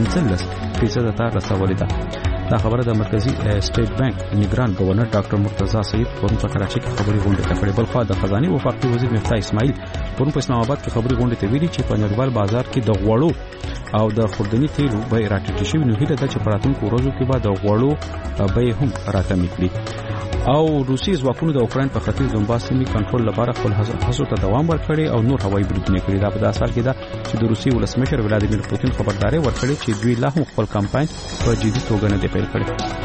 Speaker 3: 15% ته رسولې ده. دا خبره د مرکزی سټیټ بانک نگران گورنر ډاکټر مرتضی سید پرون په کراچۍ کې خبري غونډه کړې. بل خو د خزانه وفاقي وزیر مفتاح اسماعیل پرون په اسلام آباد کې خبري غونډه ته ویلي چې په نړیوال بازار کې د غوړو او د خوردني تیلو بیې راټیټې شوې. نو هیله ده چې په راتلونکو ورځو کې به د غوړو بیې هم راکمې کړي. او روسي ځواکونو د اوکراین په ختیځ دونباس سیمې کنټرول لپاره خپل هڅو ته دوام ورکړي او نور هوایي بریدونه کړي. دا په داسې حال کې ده چې د روسي ولسمشر ولادیمیر پوتین خبرداري ورکړي چې دوی لا هم خپل کمپاین په جدي توګه نه دی پیل کړی.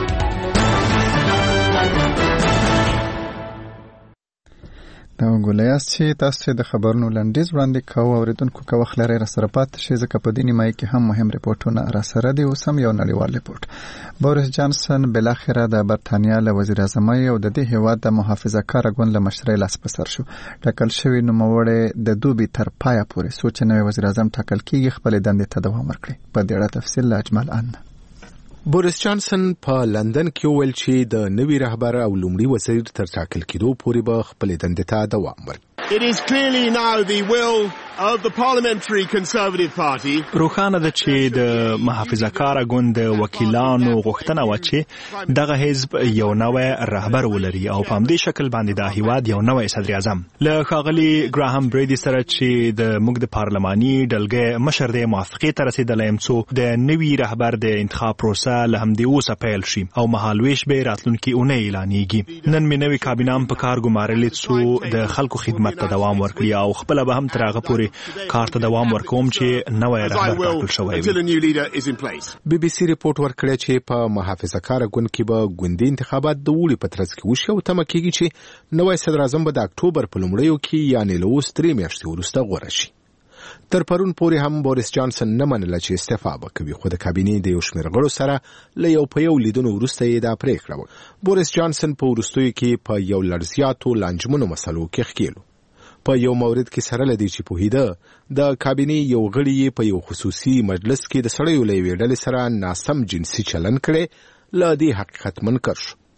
Speaker 1: دا ګولیاس چې تاسو د خبرونو لنډیز وړاندې کوو اوریدونکو که وخت لري را سره پات شي ځکه په دې نیمه کې هم مهم ریپورتونه را سره دي. اوس هم یو نړیوال ریپورت. بوریس جانسن بلاخره د برتانیا له وزیر اعظم او د دې هیواد د محافظه کار ګوند له مشرۍ لاس په سر شو. ټاکل شوی نوموړی د دوبي تر پایه پورې سوچ نوی وزیر اعظم ټاکل کیږي خپل دندې ته دوام ورکړي. په دې اړه تفصیل له اجمل ان.
Speaker 2: بوریس جانسن په لندن کې ویل چې د نوي رهبر او لومړي وزیر تر ټاکل کېدو پورې به خپل دندې ته دوام ورکړي.
Speaker 7: It is clearly now the will of the Parliamentary Conservative Party.
Speaker 24: روخانه ده چې د محافظه کار ګوند وکیلانو غوښتنه و چې دغه حزب یو نوی رهبر ولري او په همدې شکل باندې د هیواد یو نوی صدر اعظم له ښاغلي ګراهام بریډي سره چې د موږ د پارلماني ډلګۍ مشر د موافقې ته رسیدلی یم څو د نوي رهبر د انتخاب پروسه له همدې اوسه پیل شي او مهالویش به راتلونکي اونۍ اعلانېږي. نن مې نوي کابینه هم په کار ګمارلې څو د خلکو خدمت ته دوام ورکړي او خپله به هم تر هغه پورې کار ته دوام ورکوم چې نوی رهبر ټاکل شوی وي.
Speaker 2: بي بي سي ریپورت ورکړی چې په محافظه کار ګوند کې به ګوندي انتخابات د اوړي په ترڅ کې وشي او تمه کېږي چې نوی صدر اعظم به د اکتوبر په لومړیو کې یعنې له اوس 3 میاشتې وروسته غوره شي. تر پرون پورې هم بوریس جانسن نه منله چې استعفا به کوي خو د کابینې د یو شمېر غړو سره له یو په یو لیدنو وروسته یې دا پرېکړه وکړه. بوریس جانسن په وروستیو کې په یو لړ زیاتو لانجمنو مسلو کې ښکېلو. په یو مورد کې سره لدی چې پوهیده د کابینې یو غړي په یو خصوصي مجلس کې د سړیو له یوې ډلې سره ناسم جنسي چلن کړي له دې حقیقت منکر شو.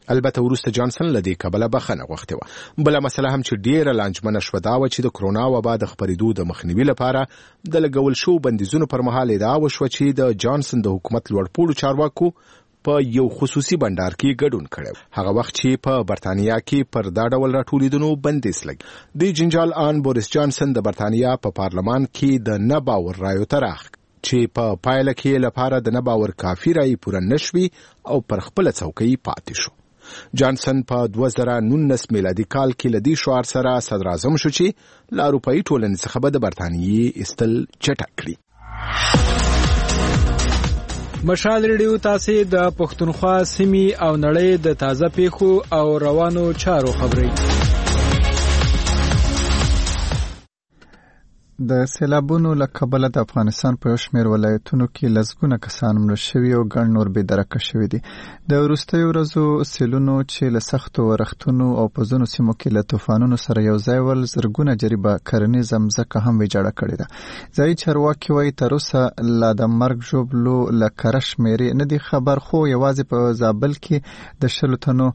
Speaker 2: البته وروسته جانسن لدی کبله بخنه غوښته و. بل مسله هم چې ډیره لانجمنه شو دا و چې د کرونا وبا د خبرېدو د مخنیوي لپاره د لګول شو بندیزونو پر مهال ادعا وشو چې د جانسن د حکومت لوړپوړو چارواکو په یو خصوصي بندر کې ګډون کړو هغه وخت چې په برتانیا کې پر دا ډول راټولیدونو بندیز لګ د جنجال آن بوریس جانسن د برتانیا په پارلمان کې د نه باور رایو تراخ چې په پایله کې لپاره د نه باور کافي رای پوره نشوي او پر خپل څوکۍ پاتې شو. جانسن په 2019 میلادي کال کې لدی شعار سره صدر اعظم شو چې له اروپאי ټولنې څخه به د برتانیې استل چټک کړي.
Speaker 8: مشال ریډیو تاسو د پښتونخوا سیمې او نړۍ د تازه پیښو او روانو چارو خبري.
Speaker 1: د سیلابونو له کبله د افغانستان په شمیر ولایتونو کې لږونه کسان مړه شوي او ګڼ نور بې درکه شوي دي. د وروستیو ورځو سیلونو چې له سختو ورښتونو او په ځینو سیمو کې له طوفانونو سره یو ځای ول زرګونه جریبه کرنیزه مځکه هم ویجاړه کړې ده. ځایي چارواکي وایي تر اوسه لا د مرګ ژوبلو له کره شمېرې نه دي خبر، خو یوازې په زابل کې د 100 تنو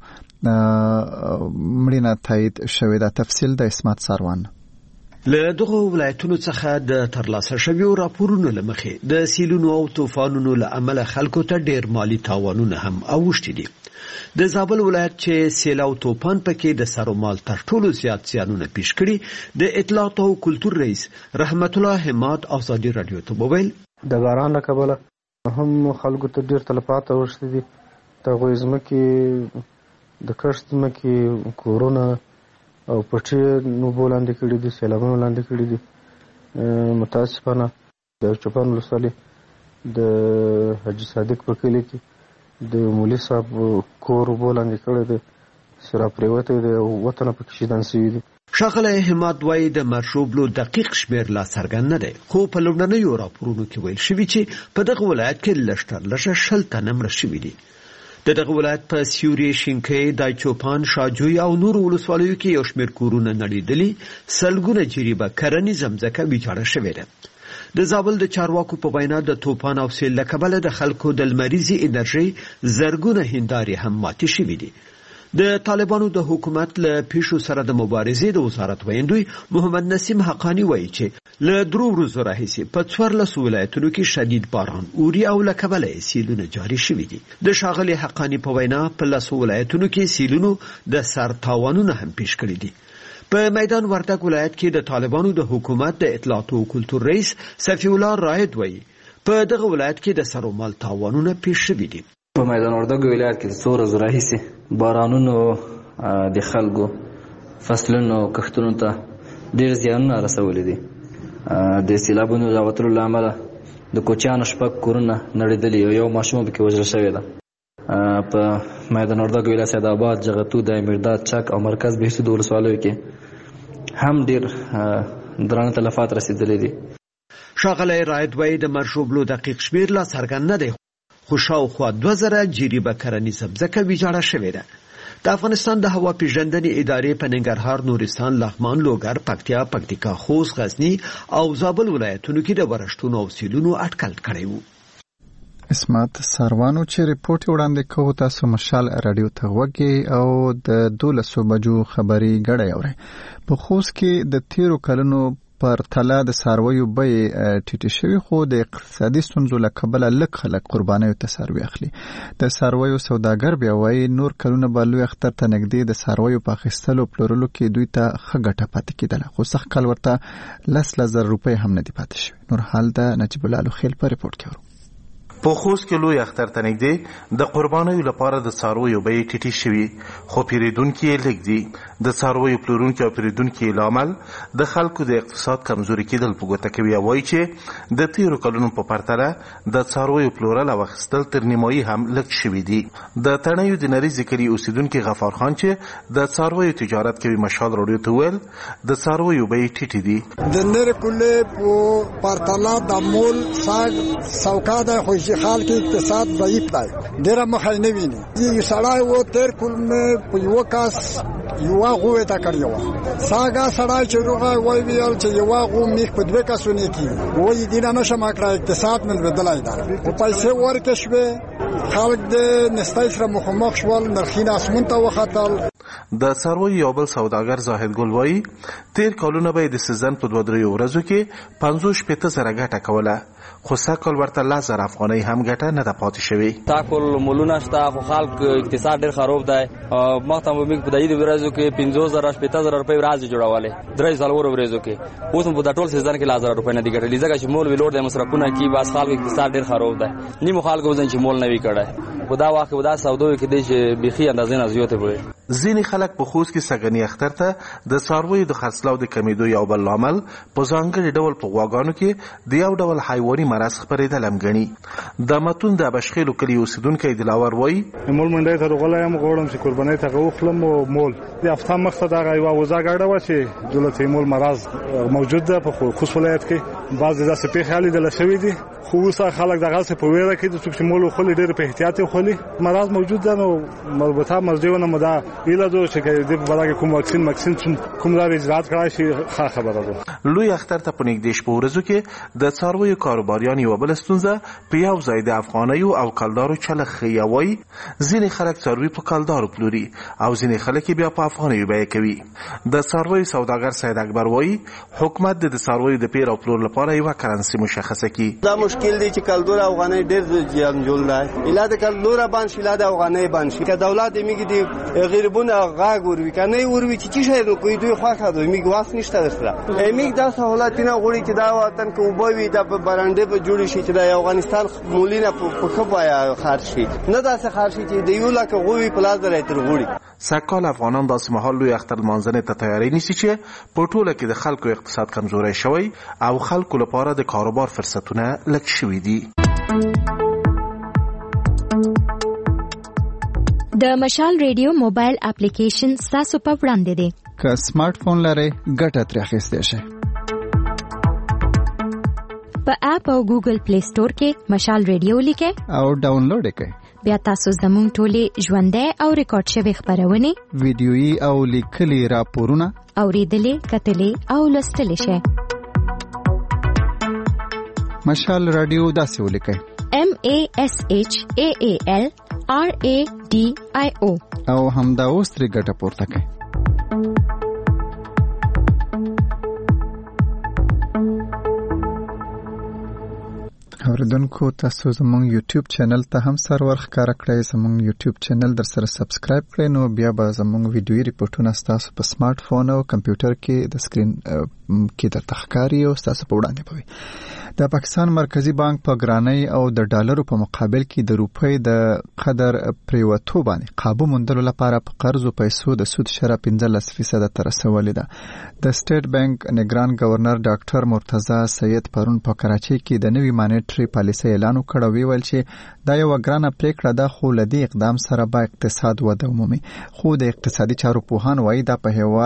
Speaker 1: مړینه تایید شوې ده. تفصیل د اسمت ساروان.
Speaker 23: له دغه ولایتونو څخه د ترلاسه شویو راپورونو له مخې د سیلونو او طوفانونو له امله خلکو ته ډیر مالی تاوانونه هم اوښتي دي. د زابل ولایت چې سیل او طوفان پکې د سرومال تر ټولو زیات زیانونه پیښ کړي د اطلاعات او کلتور رئیس رحمت الله حماد ازادي رادیو ته وویل
Speaker 9: د باران له کبله هم خلکو ته ډیر تلفات اوښتي دي. د ځمکې د کښت ځمکې کورونه او پټي نو بولاندې کړي دي، سیلابونه لاندې کړي دي. متاسفانه د چوپان ولسوالۍ د حاجي صادق په کلي کې د مولوي صاحب کور بولاندې کړی دی، سره پریوتی دی او وطنه پکې شهیدان شوي دي.
Speaker 23: ښاغلی حماد وایي د مرشوبلو دقیق شمېر لا څرګند نه دی، خو په لومړنیو راپورونو کې ویل شوي چې په دغه ولایت کې لږ تر لږه 100 تنه مړه شوي دي. د دغه ولایت په سیوري، شینکۍ، دایچوپان، شاجوی او نور ولسوالیو کې یو شمېر کورونه نړېدلي، سلګونه جریبه کرنیزه مځکه ویجاړه شوې ده. د زابل د چارواکو په وینا د طوفان او سیل له کبله د خلکو د لمریزې انرژۍ زرګونه هندارې هم ماتې شوي دي. د طالبانو د حکومت له پیښو سره د مبارزې د وزارت ویندوی محمد نسیم حقانی وایي چې له 3 ورځو راهیسې په 14 ولایتونو کې شدید باران اوري او له کبله سیلونه جاري شوي دي. د ښاغلي حقانی په وینا په 10 ولایتونو کې سیلونو د سر تاوانونه هم پیښ کړي دي. په میدان وردګ ولایت کې د طالبانو د حکومت د اطلاعات او کلتور رئیس صفی الله رائد وایي په دغه ولایت کې د سرومال تاوانونه پیښ شوي دي.
Speaker 10: په میدان وردګ ولایت کې د 2 ورځو راهیسې بارانونو د خلکو فصلونو او کښتونو ته ډېر زیانونه رسولي دي. د سیلابونو راوتلو له امله د کوچیانو 6 کورونه نړېدلي او یو ماشوم پکې وژل شوی ده. په میدان وردګ ولایت سیدآباد، جغتو، د امیرداد، چک او مرکز بهسود ولسوالیو کې هم ډېر درانه تلفات رسېدلي دي.
Speaker 23: ښاغلی رائد وایي د مرشوبلو دقیق شمېر لا څرګند نه دی، خو شاوخوا 2000 جریبه کرنیزه مځکه ویجاړه شوې ده. د افغانستان د هوا پیژندنې ادارې په ننګرهار، نورستان، لغمان، لوګر، پکتیا، پکتیکا، خوست، غزنی او زابل ولایتونو کې د ورښتونو او سیلونو اټکل کړی و.
Speaker 1: اسمت ساروانو چې ریپورت وړاندې کوو تاسو مشال رادیو ته وګورئ او د 12 بجو خبري غړی اورئ. په خوست کې د 13 کلونو پر تله د څارویو بیې ټیټې شوي، خو د اقتصادي ستونزو له کبله لږ خلک قربانیو ته څاروي اخلي. د څارویو سوداګر بیا وایي نور کلونه به لوی اختر ته نږدې د څارویو په اخیستلو پلورلو کې دوی ته ښه ګټه پاتې کېدله، خو سږ کال ورته 10,000 روپۍ هم نه دي پاتې شوي. نور حال د نجیب الله لوخیل په ریپورټ کې ورو.
Speaker 11: په خوست کې لوی اختر ته نږدې د قربانیو لپاره د څارویو بیې ټیټې شوي، خو پیرودونکي یې لږ دي. د څارویو پلورونکي او پیرودونکي له امل د خلکو د اقتصاد کمزوري کېدل په ګوته کوي او وایي چې د 13 کلونو په پرتله د څارویو پلورل او اخیستل تر نیمایي هم لږ شوي دي. د تڼیو د نریزې کلي اوسیدونکي غفار خان چې د څارویو تجارت کوي مشال راډیو ته وویل د څارویو بیې ټیټې دي.
Speaker 25: د نرې کلي په پرتله د مول ساګ سوکاده خوشي خال کې اقتصاد ضعیف دی، ډېره مخه نه ویني. یو سړی و 13 کلونه په یو کاس یو غوې تا کړی و، ساګه سړی چې روغه وای ویل چې یو غو میخ په 2 کسونه کې وای دینه نشه ما کړه اقتصاد مل بدلای دا او پیسې ورکه شوه خلک د نستای سره مخامخ شول، نرخونه اسمون ته وختل.
Speaker 11: د څارویو یو بل سوداګر زاهد ګل وایي تیر کلونه به د سیزن په 2-3 ورځو کې 50,000 ګټه کوله، خو سږکال ورته 10,000 افغانۍ هم ګټه نه ده پاتې شوې.
Speaker 4: تاکل مولونه شته، خو خلک اقتصاد ډېر خراب دی. مخته مو په دې ورځو کې 50,000-60,000 روپۍ ورځ جوړولې، 3 څلور ورځو کې. اوس په د ټول سیزن کې 10,000 روپۍ نه دي ګټلې، ځکه چې مول ویلوړ د مصرفونه کې بس خلک اقتصاد ډېر خراب دی. نیمو خلک وزن چې مول نه وی کړای، خدا واقع ودا سوداوي کې د بيخي اندازې نه زیاته وي.
Speaker 11: ځینې خلک په خوست کې سګنی اختر ته د څارویو د خرڅلاو د کمیدو یو بل عامل په ځانګړي ډول په غواګانو کې د یو ډول حیواني مرض خپرېدل هم ګڼي. د متون د بشخیلو کلي اوسیدونکی دلاور وایي
Speaker 5: مول منډۍ ته غوړم غوړم چې قربانۍ ته غوښلم او مول د هفته مخته دا یو وزا ګاډه و چې دولت مول مرض موجود ده په خوست ولایت کې. بعض داسې پیښې حالې د لشوي دي، خو اوس خلک دغه څه په ویره کې د څوک مول خو ډېر په احتیاط خولي مرض موجود ده. نو مربوطه مرجونه مدا ایله دو چې د بلګه کوم واکسین کوم لارې اجرات کړای شي ښه خبره ده.
Speaker 11: لوی اختر ته په نږدې شپو ورځو کې د څارویو کاروباریان یو بل ستونزه په یو ځای د افغانیو او کلدارو چلخ یوي. ځینې خلک څاروي په کلدارو پلوري او ځینې خلک بیا په افغانیو بیه کوي. د څارویو سوداګر سید اکبر وایي حکومت د څارویو د پیر او پلور لپاره یو کرنسي مشخصه کړي.
Speaker 12: دا مشکل دی چې کلدار افغاني ډېر جنجال دی. اله د کلدار باندې شیلا د افغاني باندې که دولت میگه دی غریبونه غاګ وروي کنه وروي چې چی شي نو کوي دوی خواخه دوی میګ واس نشته سره میګ دا سہولتونه غوړي چې دا وطن کې وبوي د برانډې په جوړ شي چې د افغانستان مولینه په خبره خرج شي، نه دا څه خرج شي چې د یو لکه غوي پلاس درې تر غوړي.
Speaker 11: سږکال افغانان داسې مهال لوی اختر لمانځنې ته تیاری نیسي چې په ټوله کې د خلکو اقتصاد کمزوری شوی او خلکو لپاره د کاروبار فرصتونه لږ شوي دي.
Speaker 13: د مشال ریډیو موبایل اپلیکیشن تاسو په وړاندې دی.
Speaker 1: که سمارټ فون لرئ ګټه ترې اخیستی شئ.
Speaker 13: په اپ او ګوګل پلی سٹور کې مشال ریډیو لیکئ
Speaker 1: او ډاونلوډ یې کړئ.
Speaker 13: بیا تاسو زموږ ټولې ژوندۍ او ریکارډ شوي خپرونې،
Speaker 1: ویډیويي او لیکلي راپورونه
Speaker 13: اوریدلې، کتلې او لوستلی شئ.
Speaker 1: مشال رادیو داسې ولیکئ
Speaker 13: MASHAALRADIO
Speaker 1: او همدا اوس ترې ګټه پورته کړئ. اوریدونکو تاسو زموږ یوټیوب چینل ته هم سرور ښکاره کړئ. زموږ یوټیوب چینل در سره سبسکرایب کړئ، نو بیا به زموږ ویډیويي ریپورتونه تاسو په سمارټ فون او کمپیوټر کې د سکرین کې درته ښکاري او تاسو په وړاندې به وي. د پاکستان مرکزی بانک په ګرانۍ او د ډالرو په مقابل کې د روپۍ د قدر پریوتو باندې قابو موندلو لپاره په قرض او پیسو د سود شرح 15% ته رسولې ده. د سټیټ بانک نگران گورنر ډاکټر مرتضی سید پرون په کراچۍ کې د نوې مانیټري پالیسۍ اعلان وکړ او ویل چې دا یو ګرانه پریکړه ده، خو لدی اقدام سره به اقتصاد وده ومومي. خو د اقتصادي چارو پوهان وایي دا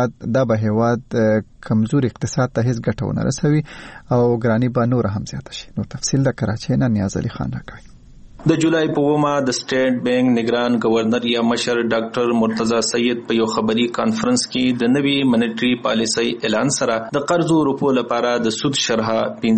Speaker 1: به هیواد کمزور اقتصاد ته هیڅ ګټه ونه رسوي او ګرانی به نور هم زیاته شي. نو تفصیل د کراچۍ نه نیاز علي خان راکوي.
Speaker 14: د جولای په ومه د سټیټ بانک نگران گورنر یا مشر ډاکټر مرتضی سید په یو خبري کانفرنس کې د نوي مانیټري پالیسۍ اعلان سره د قرض او روپو لپاره د سود شرح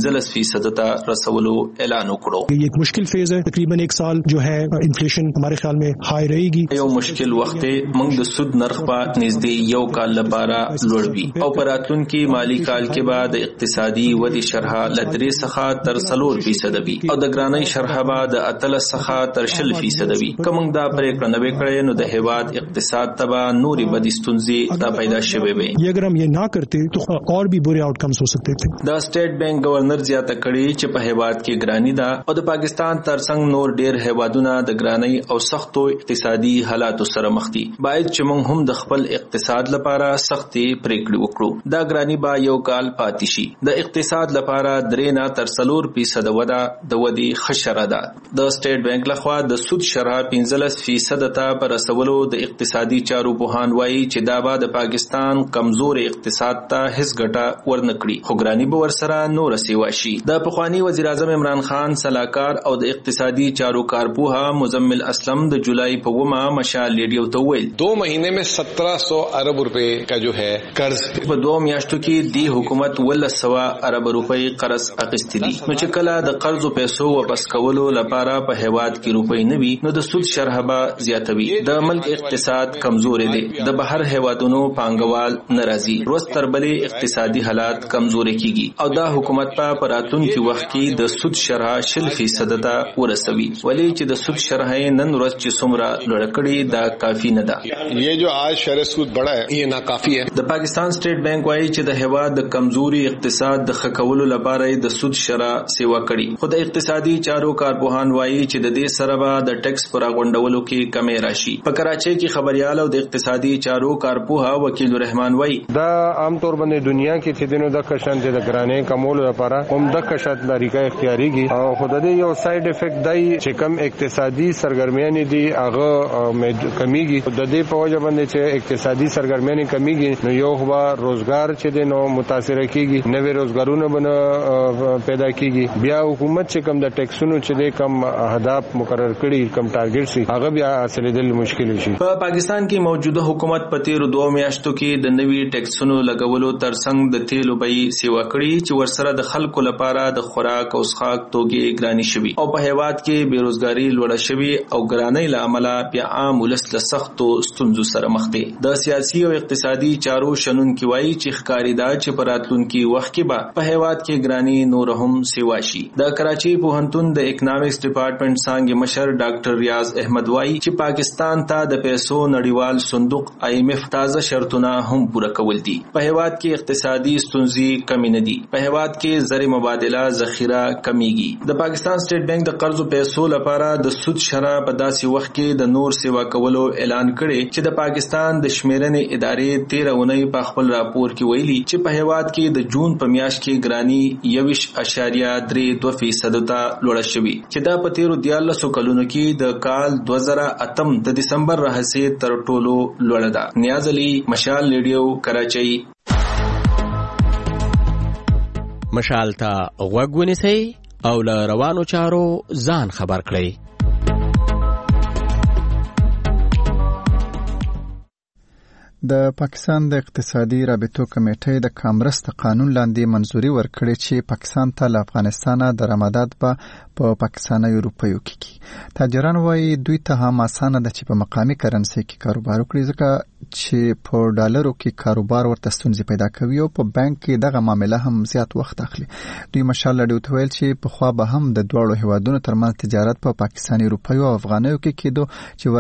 Speaker 14: 15% ته رسولو اعلان وکړو.
Speaker 26: یہ ایک مشکل فیز ہے، تقریباً ایک سال جو ہے انفلیشن ہمارے خیال میں ہائی رہے گی.
Speaker 14: یو مشکل وخت موږ د سود نرخ په نږدې یو کال لپاره لوړ وي او پراتونکو مالی کال کې بعد اقتصادي ودی شرح لدري څخه تر 4% وي او د ګرانۍ شرح بعد اتل څخه تر 10% وي. کوم دا پریکړه نه وکړي نو د هیواد اقتصاد تبا نوري بدی ستونزې دا پیدا شوي وي.
Speaker 26: اگر ہم یہ نہ کرتے تو اور بھی برے آؤٹ کمز ہو سکتے تھے.
Speaker 14: دا سټیټ بانک گورنر زیاته کړي چې په هیواد کې ګرانی ده او د پاکستان ترڅنګ نور ډیر هیوادونه د ګرانی او سختو اقتصادي حالاتو سره مخ دي. باید چې موږ هم د خپل اقتصاد لپاره سختي پریکړې وکړو. دا ګرانی با یو کال پاتې شي. د اقتصاد لپاره 3 نه تر 4% وده د ودی خشره ده. د سټیټ بانک لخوا د سود شرح 15% ته پر رسولو د اقتصادي چارو پوهان وایي چې دا به د پاکستان کمزور اقتصاد ته هیڅ ګټه ورنکړي، خو ګرانی به ورسره نور سیوا شي. د پخوانی وزیر اعظم عمران خان صلاحکار او د اقتصادي چارو کارپوها مزمل اسلم د جولای په ومه مشال ریډیو ته ویل
Speaker 27: 2 مہینے میں 1700 ارب روپے کا جو ہے قرض
Speaker 14: په 2 میاشتو کې دی حکومت 100 ارب روپے قرض اخیستی دي. نو چې کله د قرض او پیسو واپس کولو لپاره په په هیواد کې روپۍ نه وي نو د سود شرح به زیاتوي. د ملک اقتصاد کمزوري دی. د بهر هیوادونو پانګوال ناراضي. ورځ تر بلې اقتصادي حالات کمزوري کیږي او دا حکومت په راتلونکي وخت کې د سود شرح 0% ته ورسوي. ولی چې د سود شرح نن ورځ چې څومره لوړ کړي دا کافي نه ده.
Speaker 27: یہ جو آج شرح سود بڑا ہے یہ ناکافی ہے.
Speaker 14: د پاکستان سټیټ بانک وايي چې د هیواد د کمزوري اقتصاد د خکولو لپاره د سود شرح سیوا کړي. خو د اقتصادي چارو کارپوهان وايي چې د دې سره به د ټیکس پر غونډولو کې کمی راشي. په کراچۍ کې خبريال او د اقتصادي چارو کارپوه وکیل رحمان وايي
Speaker 6: دا عام طور باندې دنیا کې چې دینو د کشان د ګرانې کمولو لپاره کوم د کشات طریقې اختیاريږي او خود دې یو ساید افیکټ دی چې کم اقتصادي سرګرمیان دي هغه کمیږي. د دې په وجه باندې چې اقتصادي سرګرمیان کمیږي نو یو هوا روزګار چې دینو متاثر کیږي، نوې روزګارونه بنه پیدا کیږي. بیا حکومت چې کم د ټیکسونو چې کم اهداف مقرر کړي کم ټارګټ سي هغه بیا حاصلېدل مشکل شي.
Speaker 14: په پاکستان کې موجوده حکومت په تیر 2 میاشتو کې د نوي ټیکسونو لګولو ترڅنګ د تیلو بیې سیوا کړي چې ورسره د خلکو لپاره د خوراک او څښاک توکي ګراني شوي او په هیواد کې بیروزګاری لوړه شوي او ګرانۍ له امله بیا عام ولس له سختو ستونزو سره مخ دي. د سیاسي او اقتصادي چارو شنونکي وایي چې ښکاري دا چې په راتلونکي وخت کې به په هیواد کې ګراني نور هم سیوا شي. د کراچي پوهنتون د اکنامکس ډپارټمنټ څنګه مشر ډاکټر ریاض احمد وایي چې پاکستان ته د پیسو نړیوال صندوق IMF تازه شرطونه هم پوره کول دي. په هیواد کې اقتصادي ستونزې کمی نه دي. په هیواد کې زر مبادله ذخیره کمیږي. د پاکستان سټیټ بانک د قرضو پیسو لپاره د سود شرح په داسې وخت کې د نور سیوا کولو اعلان کړي چې د پاکستان د شمیرنې ادارې 13 اونۍ په خپل راپور کې ویلي چې په هیواد کې د جون په میاشت کې ګرانی 21.32% ته لوړه شوې چې دا په تیرو 14 کلونو کې د کال 2008 د دسمبر راهیسې تر ټولو لوړه ده. نیاز علي، مشال ریډیو، کراچۍ.
Speaker 15: مشال ته غوږ ونیسئ او له روانو چارو ځان خبر کړئ.
Speaker 1: د پاکستان د اقتصادي رابطو کمیټې د کامرس د قانون لاندې منځوري ورکړې چې پاکستان ته له افغانستانه درآمدات په پاکستاني روپیو کې تاجران وایي دوی ته هم اسانه ده چې په مقامي کرنسي کې کاروبار وکړي ځکه چې په ډالرو کې کاروبار ورته ستونزې پیدا کوي او په بانک کې دغه معامله هم زیات وخت اخلي. دوی مشال لډیو ته ویل چې په خوا به هم د دوړو هیوادونو ترمنځ تجارت په پاکستاني روپیو او افغانیو کې کېدو چې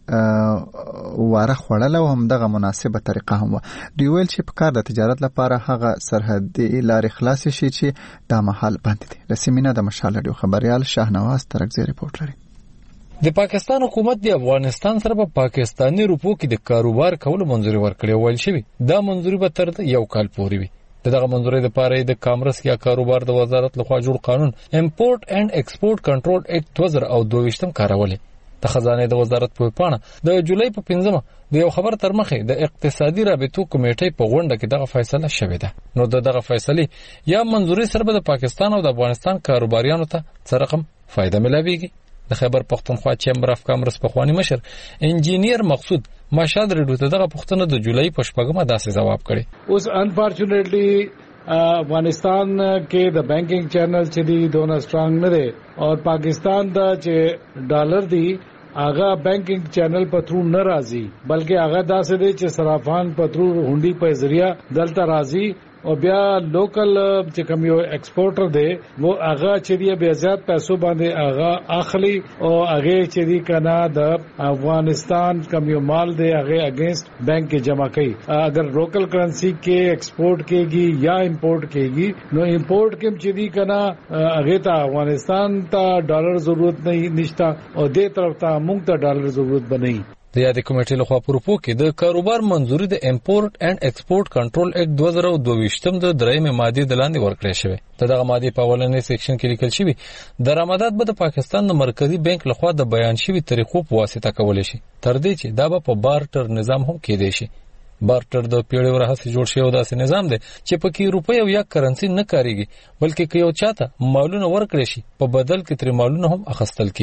Speaker 1: ورته واره خوړل او هم دغه مناسبه طریقه هم و. دوی ویل چې په کار د تجارت لپاره هغه سرحدي لارې خلاص شي چې دا مهال بند دي. رسمینه د مشال لډیو خبريال شاهنواز ترکزی ریپورت لري.
Speaker 16: د پاکستان حکومت د افغانستان سره په پاکستاني روپو کې د کاروبار کولو منځوري ورکړې ویل شوی. دا منځوري به تر یو کال پورې وي. دغه منځوري لپاره د کامرس یا کاروبار د وزارت لخوا جوړ قانون امپورټ اینڈ ایکسپورټ کنټرول اکټ 2022 کارولې. د خزانه د وزارت په پاڼه د جولای په 15 د یو خبر تر مخه د اقتصادي رابطو کمیټې په غونډه کې دغه فیصله شوې ده. نو دغه فیصله یا منځوري سره د پاکستان او د افغانستان کاروباریانو ته څه رقم فائدہ ملويږي. د خیبر پختونخوا چیمبر اف کامرس په خواني مشر انجینیر مقصود ماشاد ریډو ته دغه پښتنه د جولای په 14 داسې جواب کړي.
Speaker 18: اوس انفارچونیټلی افغانستان کې د بانکینګ چینل چې دی دونه سترونګ نه دی او پاکستان دا چې ډالر دی هغه بانکینګ چینل په تھرو نه راځي بلکې هغه داسې دی چې صرافان په تھرو هونډي په ذریعہ دلته راځي او بیا لوکل چې کوم یو ایکسپورټر دی وو هغه چې دی بیا زیات پیسو باندې هغه اخلي او هغه چې دی کنه د افغانستان کوم یو مال دی هغه اگینست بانک کې جمع کوي. اگر لوکل کرنسی کې ایکسپورټ کېږي یا امپورټ کېږي نو امپورټ کې چې دی کنه هغه ته افغانستان ته ډالر ضرورت نه نشته او دې طرف ته موږ ته ډالر ضرورت بنئ.
Speaker 16: د یادې کمیټې لخوا په روپو کې د کاروبار منځوري د امپورټ اینڈ ایکسپورټ کنټرول اکټ 2022 د درېمې ماده د لاندې ورکړې شوې. دغه ماده په اولنې سیکشن کې لیکل شوی درآمدات به د پاکستان د مرکزی بانک لخوا د بیان شوی طریقو په واسطه کول شي تر دې چې دا به په بارټر نظام هم کېدای شي. بارټر د پیړیو راهیسې جوړ شوی داسې نظام دی چې پکې روپۍ او یا کرنسی نه کاریږي بلکې که یو چاته مالونه ورکړي شي په بدل کې تر مالونه هم اخیستل کیږي.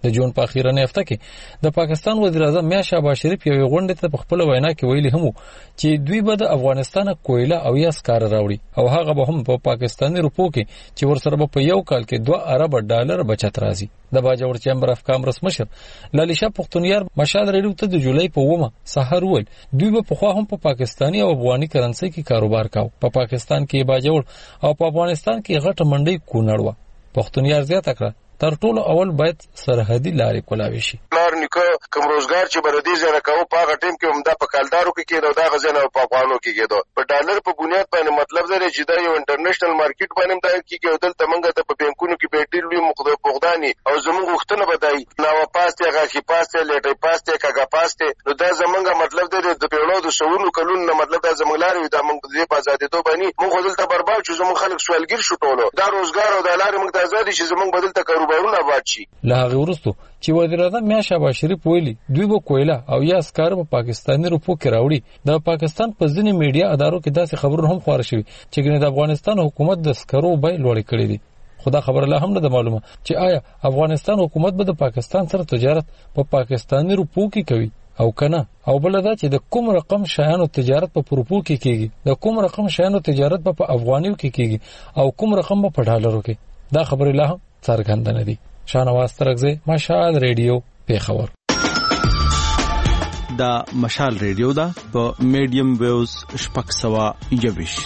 Speaker 16: د جون په اخیرنۍ هفته کې د پاکستان وزیر اعظم میا شهباز شریف یو غونډه ته په خپل وینا کې ویلي هم چې دوی به د افغانستان کویله او یا سکار راوړي او هغه به هم په پاکستاني روپو کې چې ورسره په یو کال کې 2 ارب ډالر بچت راځي. د باجوړ چیمبر اف کامرس مشر لالیشا پختونیار مشال ریډیو ته د جولای په 1 سحر ول دوی به په خوا هم په پاکستاني او افغاني کرنسي کې کاروبار کاو. په پاکستان کې باجوړ او په افغانستان کې غټه منډي کونړوا. پختونیار زیاته کړه تر ټولو اول باید سرحدي لارې کولاوي شي.
Speaker 3: لار نیکه کوم روزګار چې بردي زره کوو په هغه ټیم کې هم دا په کالدارو کې کېدو دا غزنه په افغانو کې کېدو په ډالر په بنیاد باندې مطلب دا چې دا یو انټرنیشنل مارکیټ باندې دا کې دلته منګه ته په بانکونو کې بیټری لوی مقداري او زموږ وختونه بدای نو پاسته غاخي پاسته لټي پاسته کاګه پاسته نو دا زمونږه مطلب دا د پیړو د شورو کلون نه مطلب دا زموږ لارې دا موږ د آزادۍ دوه باندې موږ دلته برباد شو زموږ خلک سوالګر شو ټولو دا روزګار او د لارې موږ د آزادۍ چې زموږ بدلته کاروبارونه آباد شي.
Speaker 16: له هغه وروسته چې وزیر اعظم میا شهباز شریف ویلي دوی به کویله او یا سکار په پاکستاني روپو کې راوړي. د پاکستان په ځینې میډیا ادارو کې داسې خبرونه هم خپاره شوي چې ګنې د افغانستان حکومت د سکرو بیې لوړې کړې دي. خدا خبر لا هم نه معلومه چې آیا افغانستان حکومت به د پاکستان سره تجارت په پاکستاني روپو کې کوي او کنه او بل دا چې د کوم رقم شایانو تجارت په روپو کې کیږي د کوم رقم شایانو تجارت په افغانیو کې کیږي او کوم رقم په ډالرو کې. دا خبر لا هم څرګند نه دي. شانواز ترغزه مشال ریډیو پیښور.
Speaker 7: دا مشال ریډیو دا په میډیم ویوز شپږ سوه 21.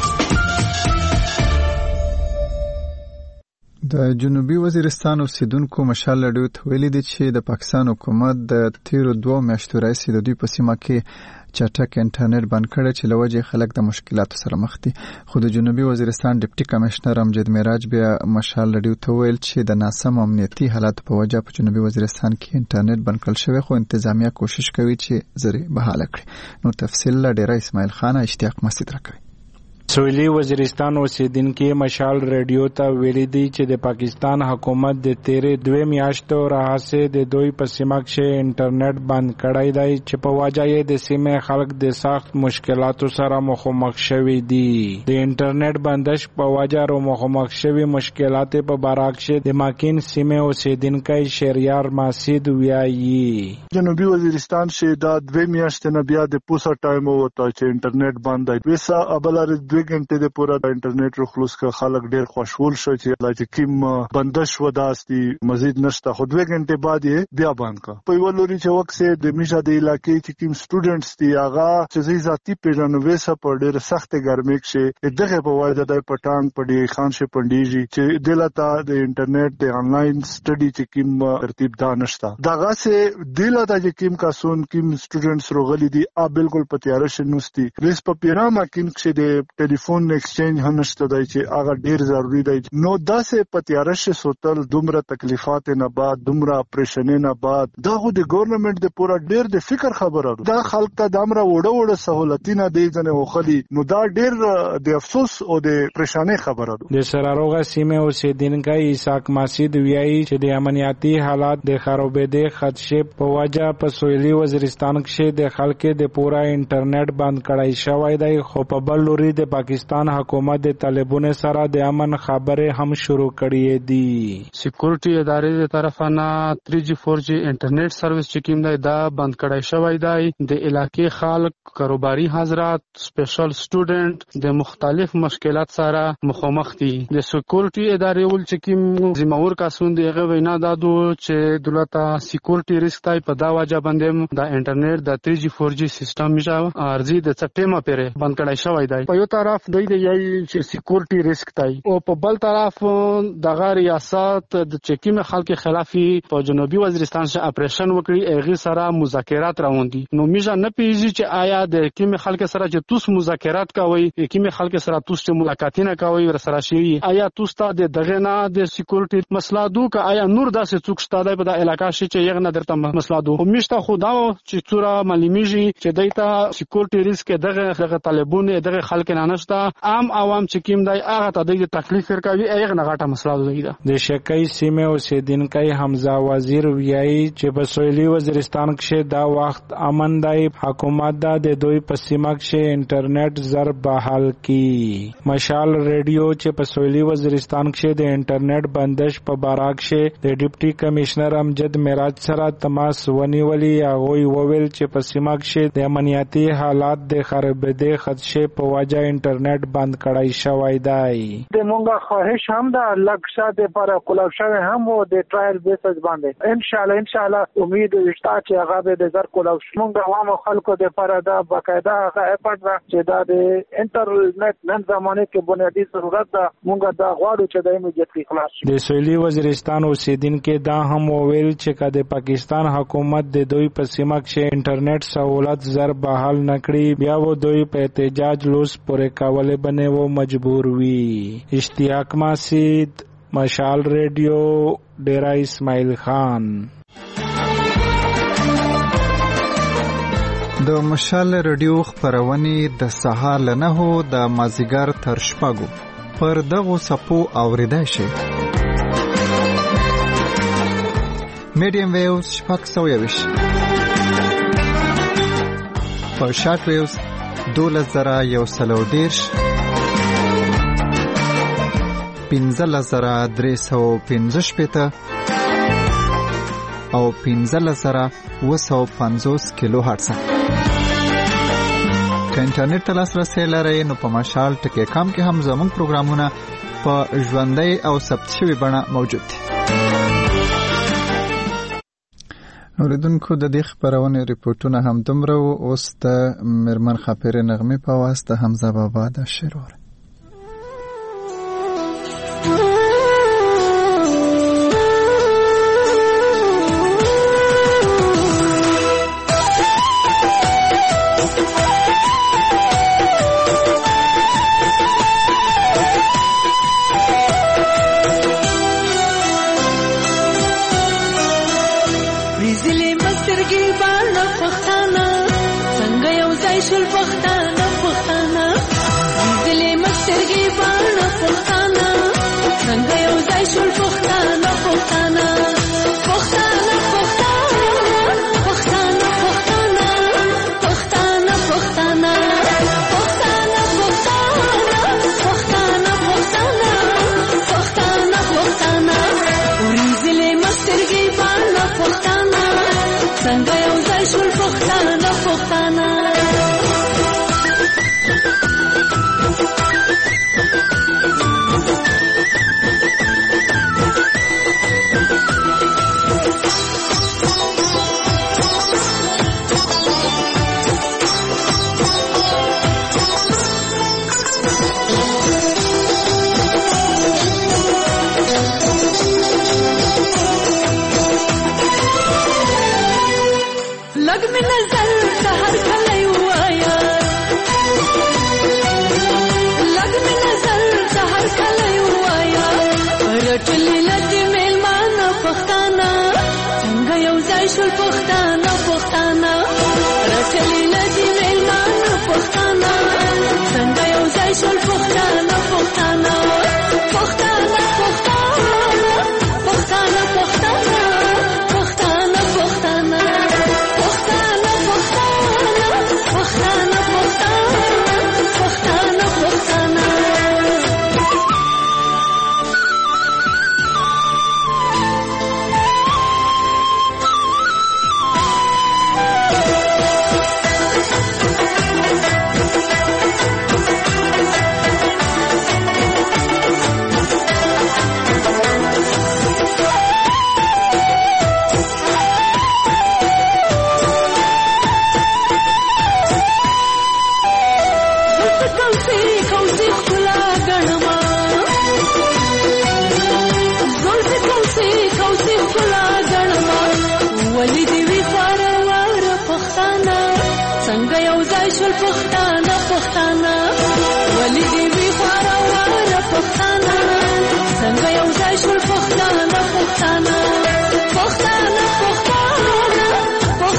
Speaker 1: د جنوبي وزیرستان اوسیدونکو مشال ریډیو ته ویلي دي چې د پاکستان حکومت د تیرو 2 میاشتو راهیسې د دوی په سیمه کې چټک انټرنیټ بند کړی چې لوجه خلک د مشکلاتو سره مخ دي. خو د جنوبي وزیرستان ډیپټي کمشنر امجد معراج بیا مشال ریډیو ته ویل چې د ناسم امنیتي حالات په وجه په جنوبي وزیرستان کې انټرنیټ بند کړل شوی خو انتظامیه کوشش کوي چې زری بحاله کړي. نو تفصیل لا ډیر اسماعیل خان اشتیاق مسجد راکوي.
Speaker 17: سویلی وزیرستان اوسیدونکو مشال ریډیو ته ویلي دي چې د پاکستان حکومت د تیرې 2 میاشتو راهیسې د دوی په سیمه کې انټرنیټ بند کړی دی چې په وجه یې د سیمې خلک د سخت مشکلاتو سره مخامخ شوي دي. د انټرنیټ بندش په وجه رو مخامخ شوي مشکلات په برعکس د ماکین سیمې اوسیدونکو شهریار ماسید ویایي.
Speaker 19: جنوبي وزیرستان چې دا 2 میاشتې نه بیا د پوسا ټایم وته چې انټرنیټ بند دی وسه ابلار 2 غنټې د پورا انټرنیټ رو خلاص ک خلک ډیر خوشحال شو چې لکه کیم بندش وداستی مزید نشته خو 2 غنټې بعد یې بیا بند کا. په یو لوري چې وخت سه د میشا د علاقې چې کیم سټوډنټس دی هغه چې ذاتی پیژنوي سه په ډیر سخت ګرمي کې دغه په وجه د پټانګ پډي خان شه پنديږي چې دلته د انټرنیټ د انلاین سټډي چې کیم ترتیب دانشتا دغه سه دلته چې کیم کاسون کیم سټوډنټس روغلي دي بالکل پتیار شنوستي ریس په پیرامه کیم چې د ټلیفون ایکسچینج هنشته دی چې هغه ډیر ضروری دی. نو داسې پتیارش سوتل دومره تکلیفات نه بعد دومره اپریشن نه بعد دا خو د ګورنمنت د پورا ډیر د فکر خبره ده. دا خلک ته دمره وړه سہولتونه دی ځنه وخلی نو دا ډیر د افسوس او د پریشانه خبره ده.
Speaker 17: د سراروغه سیمه اوسیدونکو اسحاق ماسید ویایي چې د امنیتي حالات د خرابېدو خدشه په وجه په سویلي وزیرستان کې د خلکو د پورا انټرنیټ بند کړای شوی دی. خو په بل لوري د پاکستان حکومت د طالبانو سره د امن خبرې هم شروع کړې دي.
Speaker 20: سکیورټي ادارې د طرفه نه 3G 4G انټرنیټ سرویس چې کوم دی دا بند کړای شوی دی. د علاقې خلک کاروباري حضرات سپیشل سټوډنټ د مختلف مشکلات سره مخامخ دي. د سکیورټي ادارې ول چې کوم زموږ کاسون دیغه وینا دادو چې دولت سکیورټي ریسک تای په دا وجه باندې د انټرنیټ د 3G 4G سیستم میجا ارزي د چټیمه پیره بند کړای شوی دی. په یو طرف دوی د یای چې سکیورټي ریسک تای او په بل طرف د ریاست د چکیم خلک خلافي په جنوبي وزیرستان څخه اپریشن وکړي اغه سره مذاکرات روان دي. نو میجا نه پیږي چې آیا د کیم خلک سره چې توس مذاکرات کوي کیم خلک سره توس چې ملاقاتونه کوي ور سره شي آیا توس ته د دغه نه د سکیورټي مسله دوه آیا نور داسې څوک شته په د علاقې چې یغ نه درته مسله دوه میشته خدا چې څوره معلومیږي چې دایته سکیورټي ریسک دغه طالبانو دغه خلک نه نشته. عام عوام چې کیم دی هغه ته د تکلیف ورکوي، هغه نه غټه مسله ده.
Speaker 17: د شکی سیمه اوسیدونکي حمزه وزیر ویایي چې په سویلي وزیرستان کې دا وخت امن دی. حکومت دا د دوی په سیمه کې انټرنیټ زر بحال کی. مشال ریډیو چې په سویلي وزیرستان کې د انټرنیټ بندش په باره کې د ډیپټي کمشنر امجد معراج سره تماس ونیولي. هغوی وویل چې په سیمه کې د امنیتي حالات د خرابېدو خدشه په وجه انټرنیټ بند کړای شوی دی.
Speaker 2: د مونږه خواهش هم ده لکه د پر کولاب شوی هم و د ټرایل بیسز باندې ان شاء الله امید وشته چې هغه به د زر کولاب مونږ عوام خلکو د پر دا باقاعده هغه اپورټ را چې دا د انټرنیټ نن زمانه کې بنیادی ضرورت ده. مونږ دا غواړو چې د ایمیډیټلی خلاص شي.
Speaker 17: د سویلي وزیرستان اوسیدونکو دا هم وویل چې د پاکستان حکومت د دوی په سیمه کې انټرنیټ سہولت زر بحال نکړي بیا و دوی په احتجاج لوس پورې کولې بنه و مجبور وي. اشتیاق ماسید، مشال ریډیو، ډیرا اسماعیل خان.
Speaker 1: د مشال ریډیو خبرونه د سهار له 9 د مازیګر تر شپږو پر دغو صفو اوریدای شي. میډیم ویوز شپږ سوه ویش په شارټ ویوز 12130 15315 او 15750 کیلو هرتز. که انټرنیټ ته لاسرسی لرئ نو په مشال ټکی کام کې هم زموږ پروګرامونه په ژوندۍ او ثبت شوي بڼه موجود دي. اوریدونکو د دې خبرونه ریپورتونه هم دومره و. اوس د مرمن خاپیرې نغمې په واسطه حمزه بابا د شعر وره.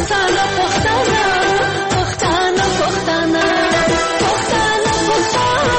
Speaker 8: پښتانه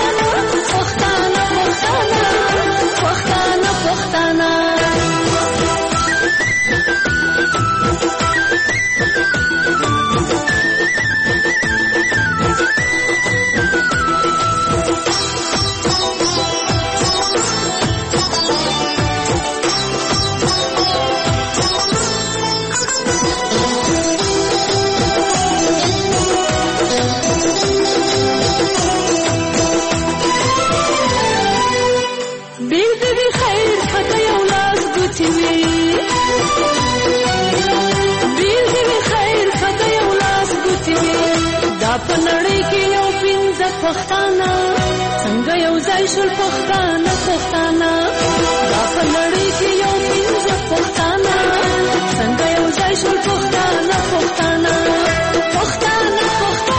Speaker 8: کې یو پنځه پښتانه څنګه یو ځای شول پښتانه دا په نړۍ کې یو پنځه پښتانه څنګه یو ځای شول پښتانه